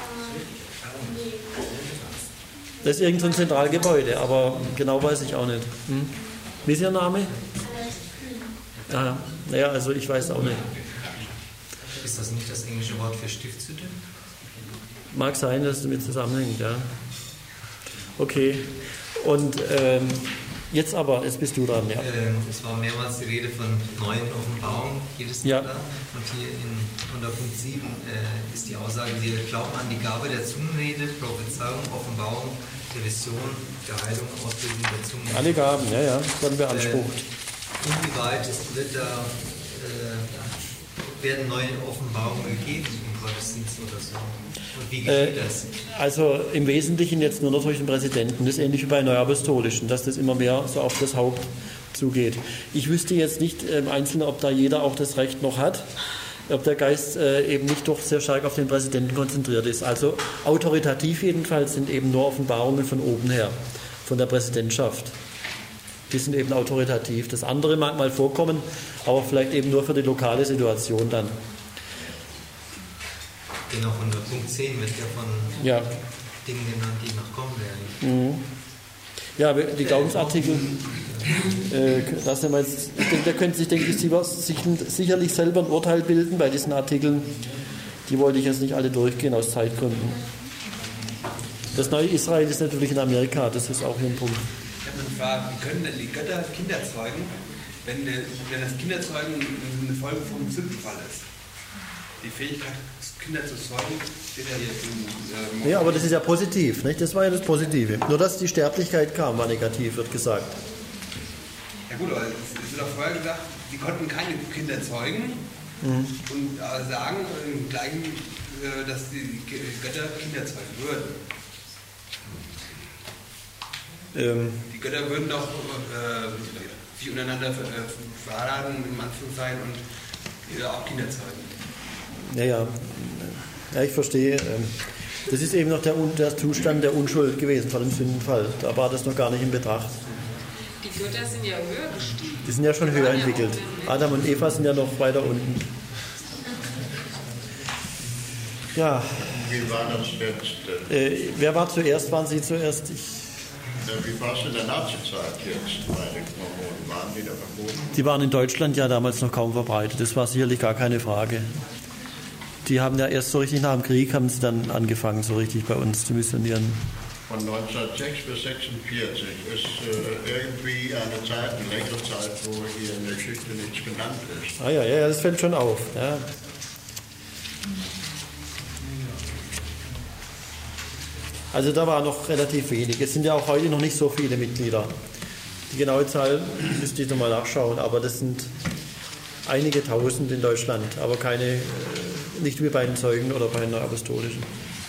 Das ist irgendein so Zentralgebäude, aber genau weiß ich auch nicht. Hm? Wie ist Ihr Name? Ah, naja, also ich weiß auch nicht. Ist das nicht das englische Wort für Stiftshütte? Mag sein, dass es damit zusammenhängt, ja. Okay. Und ähm, jetzt aber, jetzt bist du dran, ja. Ähm, es war mehrmals die Rede von neuen Offenbarungen jedes Ja. Jahr. Und hier in, unter Punkt sieben äh, ist die Aussage, wir glauben an die Gabe der Zungenrede, Prophezeiung, Offenbarung, der Vision, der Heilung, Ausbildung der Zungenrede. Alle Gaben, ja, ja, werden beansprucht. Äh, inwieweit ist, wird da, äh, werden neue Offenbarungen gegeben im Gottesdienst oder so? Und wie geschieht Äh, das? Also im Wesentlichen jetzt nur noch durch den Präsidenten. Das ist ähnlich wie bei Neuapostolischen, dass das immer mehr so auf das Haupt zugeht. Ich wüsste jetzt nicht im Einzelnen, ob da jeder auch das Recht noch hat, ob der Geist äh, eben nicht doch sehr stark auf den Präsidenten konzentriert ist. Also autoritativ jedenfalls sind eben nur Offenbarungen von oben her, von der Präsidentschaft. Die sind eben autoritativ. Das andere mag mal vorkommen, aber vielleicht eben nur für die lokale Situation dann. Genau, unter Punkt zehn wird ja von Ja. Dingen genannt, die noch kommen werden. Mhm. Ja, aber die Glaubensartikel, äh, das sind wir jetzt, ich denke, da können sich, denke ich, sich sicherlich selber ein Urteil bilden bei diesen Artikeln. Die wollte ich jetzt nicht alle durchgehen aus Zeitgründen. Das neue Israel ist natürlich in Amerika, das ist auch hier ein Punkt. Ich habe eine Frage, wie können denn die Götter Kinder zeugen, wenn, der, wenn das Kinderzeugen eine Folge vom Sündenfall ist? Die Fähigkeit, Kinder zu zeugen, steht ja jetzt im... Äh, Ja, aber das ist ja positiv, nicht? Das war ja das Positive. Nur, dass die Sterblichkeit kam, war negativ, wird gesagt. Ja gut, aber es wird auch vorher gesagt, die konnten keine Kinder zeugen Mhm. und äh, sagen im Gleichen, äh, dass die Götter Kinder zeugen würden. Ähm, Die Götter würden doch äh, sich untereinander äh, verheiraten, im Anführungszeichen, und äh, auch Kinder zeugen. ja, ja. Ja, ich verstehe. Ähm, Das ist eben noch der, der Zustand der Unschuld gewesen vor dem Sündenfall. Da war das noch gar nicht in Betracht. Die Götter sind ja höher gestiegen. Die sind ja schon höher entwickelt. Adam und Eva sind ja noch weiter unten. Ja. Wie war das jetzt? Äh, wer war zuerst? Waren Sie zuerst? Ich, Wie war es in der Nazizeit jetzt bei den Mormonen? Waren die da verboten? die waren in Deutschland ja damals noch kaum verbreitet. Das war sicherlich gar keine Frage. Die haben ja erst so richtig nach dem Krieg haben sie dann angefangen, so richtig bei uns zu missionieren. Von neunzehnhundertsechs bis sechsundvierzig ist äh, irgendwie eine Zeit, eine längere Zeit, wo hier in der Geschichte nichts genannt ist. Ah ja, ja, das fällt schon auf. Ja. Also da war noch relativ wenig. Es sind ja auch heute noch nicht so viele Mitglieder. Die genaue Zahl müsste ich nochmal nachschauen, aber das sind einige Tausend in Deutschland, aber keine, nicht wie bei den Zeugen oder bei den Apostolischen.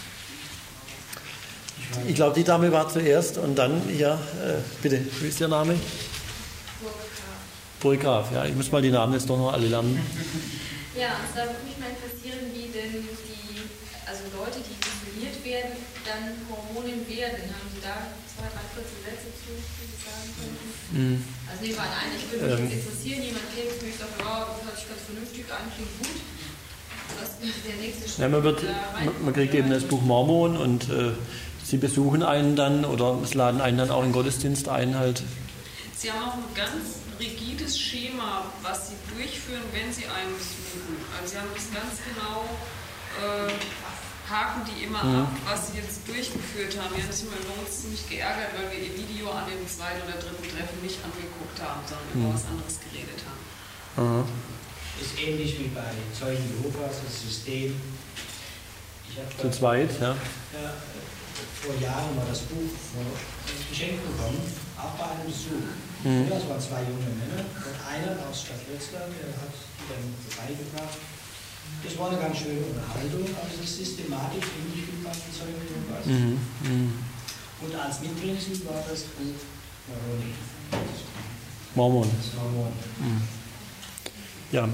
Ich glaube, die Dame war zuerst und dann, ja, äh, bitte, wie ist Ihr Name? Burggraf, ja. Ich muss mal die Namen jetzt doch noch alle lernen. Ja, und da würde mich mal interessieren, wie denn die, also Leute, die isoliert werden, dann Hormonen werden. Haben Sie da zwei, drei kurze Sätze zu, die Sie sagen könnten? Mhm. Also nehmen wir an, ich würde mich jetzt interessieren, jemand käme zu mir und sagt, ja, das hört sich ganz vernünftig an, klingt gut. Was ist der nächste Schritt? Ja, man, wird, man, man kriegt eben das Buch Mormon und äh, sie besuchen einen dann oder es laden einen dann auch in den Gottesdienst ein halt. Sie haben auch ein ganz rigides Schema, was Sie durchführen, wenn Sie einen besuchen. Also Sie haben das ganz genau, äh, haken die immer mhm. ab, was Sie jetzt durchgeführt haben. Wir haben uns bei uns ziemlich geärgert, weil wir Ihr Video an dem zweiten oder dritten Treffen nicht angeguckt haben, sondern mhm. über was anderes geredet haben. Mhm. Ist ähnlich wie bei Zeugen Jehovas, das System. Ich Zu zweit, ja. ja. Vor Jahren mal das Buch geschenkt bekommen, auch bei einem Besuch. Mhm. Das waren zwei junge Männer und einer aus Stadt Wetzlar, der hat die dann vorbeigebracht. Das war eine ganz schöne Unterhaltung, aber es ist systematisch ähnlich wie bei Zeugen Jehovas. Mhm. Mhm. Und als Mitbringsel war das Buch Moroni. Mormon. Mormon. Mhm. Ja.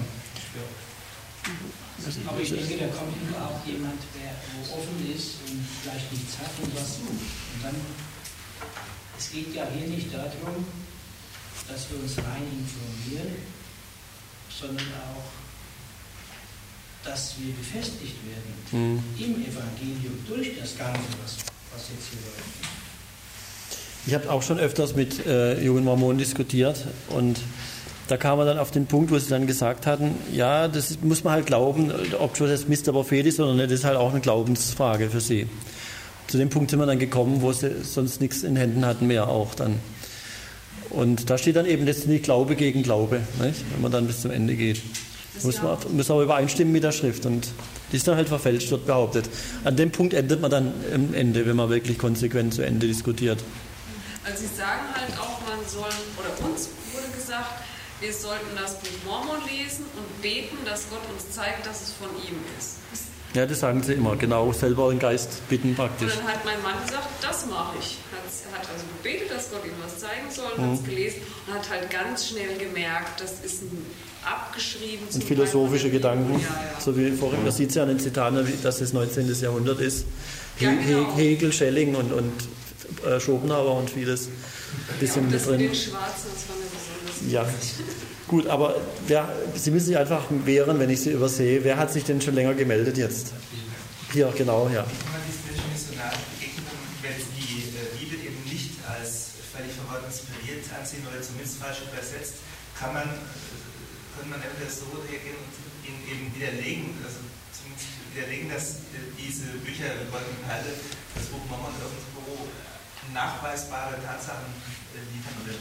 Aber ich denke, da kommt immer auch jemand, der wo offen ist und vielleicht nichts hat und was sucht. Und dann, es geht ja hier nicht darum, dass wir uns rein informieren, sondern auch, dass wir befestigt werden mhm. im Evangelium durch das Ganze, was, was jetzt hier läuft. Ich habe auch schon öfters mit äh, jungen Mormonen diskutiert und da kam man dann auf den Punkt, wo sie dann gesagt hatten, ja, das muss man halt glauben, ob schon das Mister Prophet ist oder nicht, das ist halt auch eine Glaubensfrage für sie. Zu dem Punkt sind wir dann gekommen, wo sie sonst nichts in Händen hatten mehr auch dann. Und da steht dann eben letztendlich Glaube gegen Glaube, nicht? Wenn man dann bis zum Ende geht. Muss man muss aber übereinstimmen mit der Schrift und die ist dann halt verfälscht, wird behauptet. An dem Punkt endet man dann am Ende, wenn man wirklich konsequent zu Ende diskutiert. Also Sie sagen halt auch, man soll, oder uns wurde gesagt, wir sollten das Buch Mormon lesen und beten, dass Gott uns zeigt, dass es von ihm ist. Ja, das sagen sie immer, genau, selber den Geist bitten praktisch. Und dann hat mein Mann gesagt, das mache ich. Er hat also gebetet, dass Gott ihm was zeigen soll, mhm. hat es gelesen und hat halt ganz schnell gemerkt, das ist ein abgeschrieben. Und philosophische Gedanken, ja, ja. So wie vorhin, man sieht es ja an den Zitaten, dass das neunzehnten Jahrhundert ist. Ja, genau. Hegel, Schelling und, und äh, Schopenhauer und vieles. Ein bisschen ja, und das mit drin. mit den Schwarzen, das war mir besonders ja. Gut, aber wer, Sie müssen sich einfach wehren, wenn ich Sie übersehe. Wer hat sich denn schon länger gemeldet jetzt? Hier, genau, ja. Wenn man diesen Menschen missionarisch begegnet, wenn Sie die äh, Bibel eben nicht als völlig von Gott inspiriert ansehen oder zumindest falsch übersetzt, kann man, äh, kann man entweder so reagieren und ihnen eben widerlegen, also zumindest widerlegen, dass äh, diese Bücher über Gott und Perle, das Buch Mormon irgendwo nachweisbare Tatsachen äh, liefern oder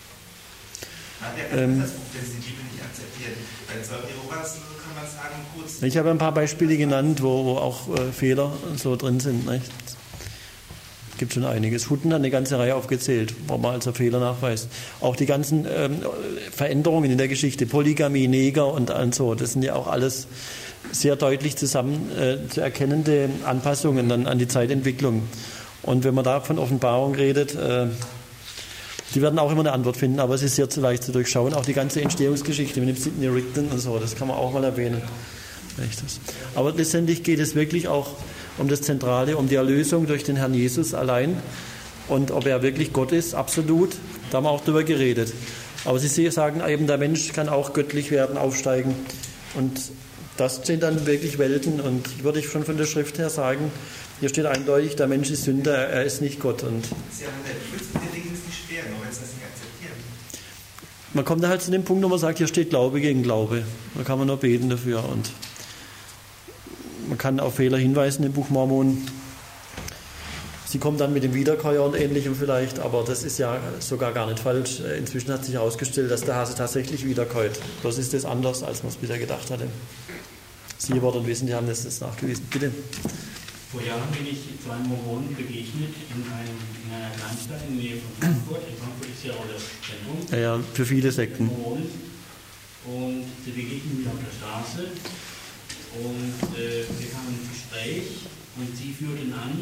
Ähm, das Buch, wenn Sie die Bibel nicht akzeptieren. Bei Zeugen Jehovas kann man sagen, gut. Ich habe ein paar Beispiele genannt, wo, wo auch äh, Fehler so drin sind. Nicht? Es gibt schon einiges. Hutten hat eine ganze Reihe aufgezählt, wo man also Fehler nachweist. Auch die ganzen ähm, Veränderungen in der Geschichte, Polygamie, Neger und, und so, das sind ja auch alles sehr deutlich zusammen äh, zu erkennende Anpassungen dann an die Zeitentwicklung. Und wenn man da von Offenbarung redet, äh, die werden auch immer eine Antwort finden, aber es ist sehr zu leicht zu durchschauen. Auch die ganze Entstehungsgeschichte mit dem Sidney Rigdon und so, das kann man auch mal erwähnen. Aber letztendlich geht es wirklich auch um das Zentrale, um die Erlösung durch den Herrn Jesus allein. Und ob er wirklich Gott ist, absolut, da haben wir auch drüber geredet. Aber Sie sagen eben, der Mensch kann auch göttlich werden, aufsteigen. Und das sind dann wirklich Welten. Und würde ich schon von der Schrift her sagen, hier steht eindeutig, der Mensch ist Sünder, er ist nicht Gott. Und Sie haben in der Bibel zu widerlegen, ist nicht schwer, nur wenn Sie das nicht akzeptieren. Man kommt da halt zu dem Punkt, wo man sagt, hier steht Glaube gegen Glaube. Da kann man nur beten dafür. Und man kann auf Fehler hinweisen im Buch Mormon. Sie kommen dann mit dem Wiederkäuer und Ähnlichem vielleicht, aber das ist ja sogar gar nicht falsch. Inzwischen hat sich herausgestellt, dass der Hase tatsächlich wiederkäut. Das ist das anders, als man es bisher gedacht hatte. Sie, Wort und Wissen, die haben das jetzt nachgewiesen. Bitte. Vor Jahren bin ich zwei Mormonen begegnet in, einem, in einer Kleinstadt in der Nähe von Frankfurt. In Frankfurt ist ja auch das Zentrum. Ja, ja, für viele Sekten. Mormonen. Und sie begegnen mir auf der Straße. Und äh, wir kamen ins Gespräch und sie führten an,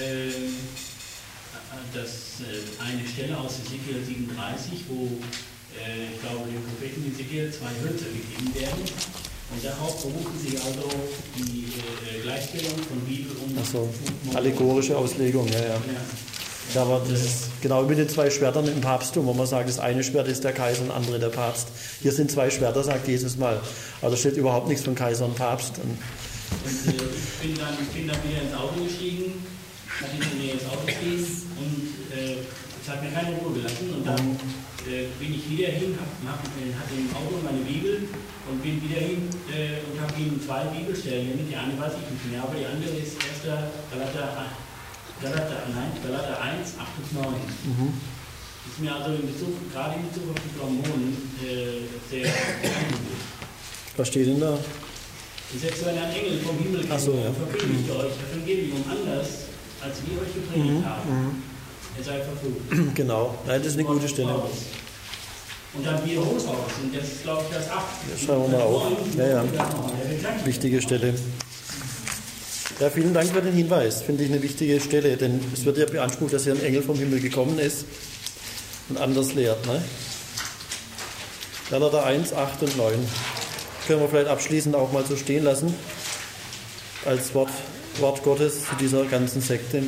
äh, dass äh, eine Stelle aus Ezekiel siebenunddreißig, wo äh, ich glaube, dem Propheten Ezekiel zwei Hölzer gegeben werden. Und darauf berufen sie also die äh, Gleichstellung von Bibel und Ach so, allegorische Auslegung, ja, ja. Ja, aber das ist genau wie mit den zwei Schwertern im Papsttum, wo man sagt, das eine Schwert ist der Kaiser und das andere der Papst. Hier sind zwei Schwerter, sagt Jesus mal. Aber da steht überhaupt nichts von Kaiser und Papst. Und, und äh, ich, bin dann, ich bin dann wieder ins Auto gestiegen, nach hinter mir ins Auto gestiegen und äh, es hat mir keine Ruhe gelassen. Und dann äh, bin ich wieder hin, hatte hab im Auto meine Bibel und bin wieder hin äh, und habe ihnen zwei Bibelstellen mit. Die eine weiß ich nicht mehr, aber die andere ist erster Galater Galater, nein, Galater eins, acht und neun. Mhm. Ist mir also in Bezug, gerade in Bezug auf die Mormonen äh, sehr eingegeben. Was steht denn da? Selbst wenn ein Engel vom Himmel kommt, so, ja. verkündigt euch Evangelium anders, als wir euch gepredigt mhm. haben. Mhm. Er sei verflucht. Genau, nein, das ist eine gute Stelle. Und dann wir hoch aus. Und das ist, glaube ich, das acht. Das schauen wir mal auf. Ja, ja. Wichtige Stelle. Ja, vielen Dank für den Hinweis. Finde ich eine wichtige Stelle, denn es wird ja beansprucht, dass hier ein Engel vom Himmel gekommen ist und anders lehrt. Ne? Galater eins, acht und neun. Können wir vielleicht abschließend auch mal so stehen lassen, als Wort, Wort Gottes zu dieser ganzen Sekte.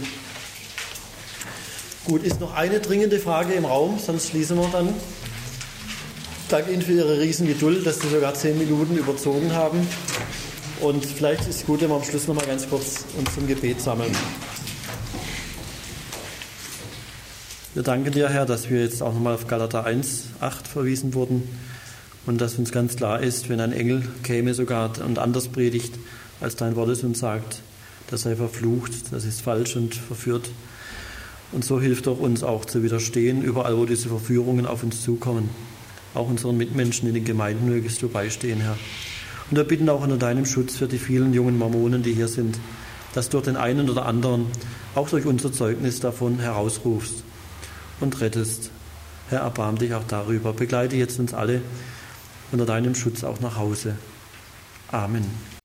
Gut, ist noch eine dringende Frage im Raum, sonst schließen wir dann. Danke Ihnen für Ihre Riesengeduld, dass Sie sogar zehn Minuten überzogen haben. Und vielleicht ist es gut, wenn wir am Schluss noch mal ganz kurz uns zum Gebet sammeln. Wir danken dir, Herr, dass wir jetzt auch nochmal auf Galater eins, acht verwiesen wurden und dass uns ganz klar ist, wenn ein Engel käme sogar und anders predigt, als dein Wort es uns sagt, das sei verflucht, das ist falsch und verführt. Und so hilft doch uns auch zu widerstehen, überall, wo diese Verführungen auf uns zukommen. Auch unseren Mitmenschen in den Gemeinden mögest du beistehen, Herr. Und wir bitten auch unter deinem Schutz für die vielen jungen Mormonen, die hier sind, dass du durch den einen oder anderen, auch durch unser Zeugnis davon herausrufst und rettest. Herr, erbarm dich auch darüber. Begleite jetzt uns alle unter deinem Schutz auch nach Hause. Amen.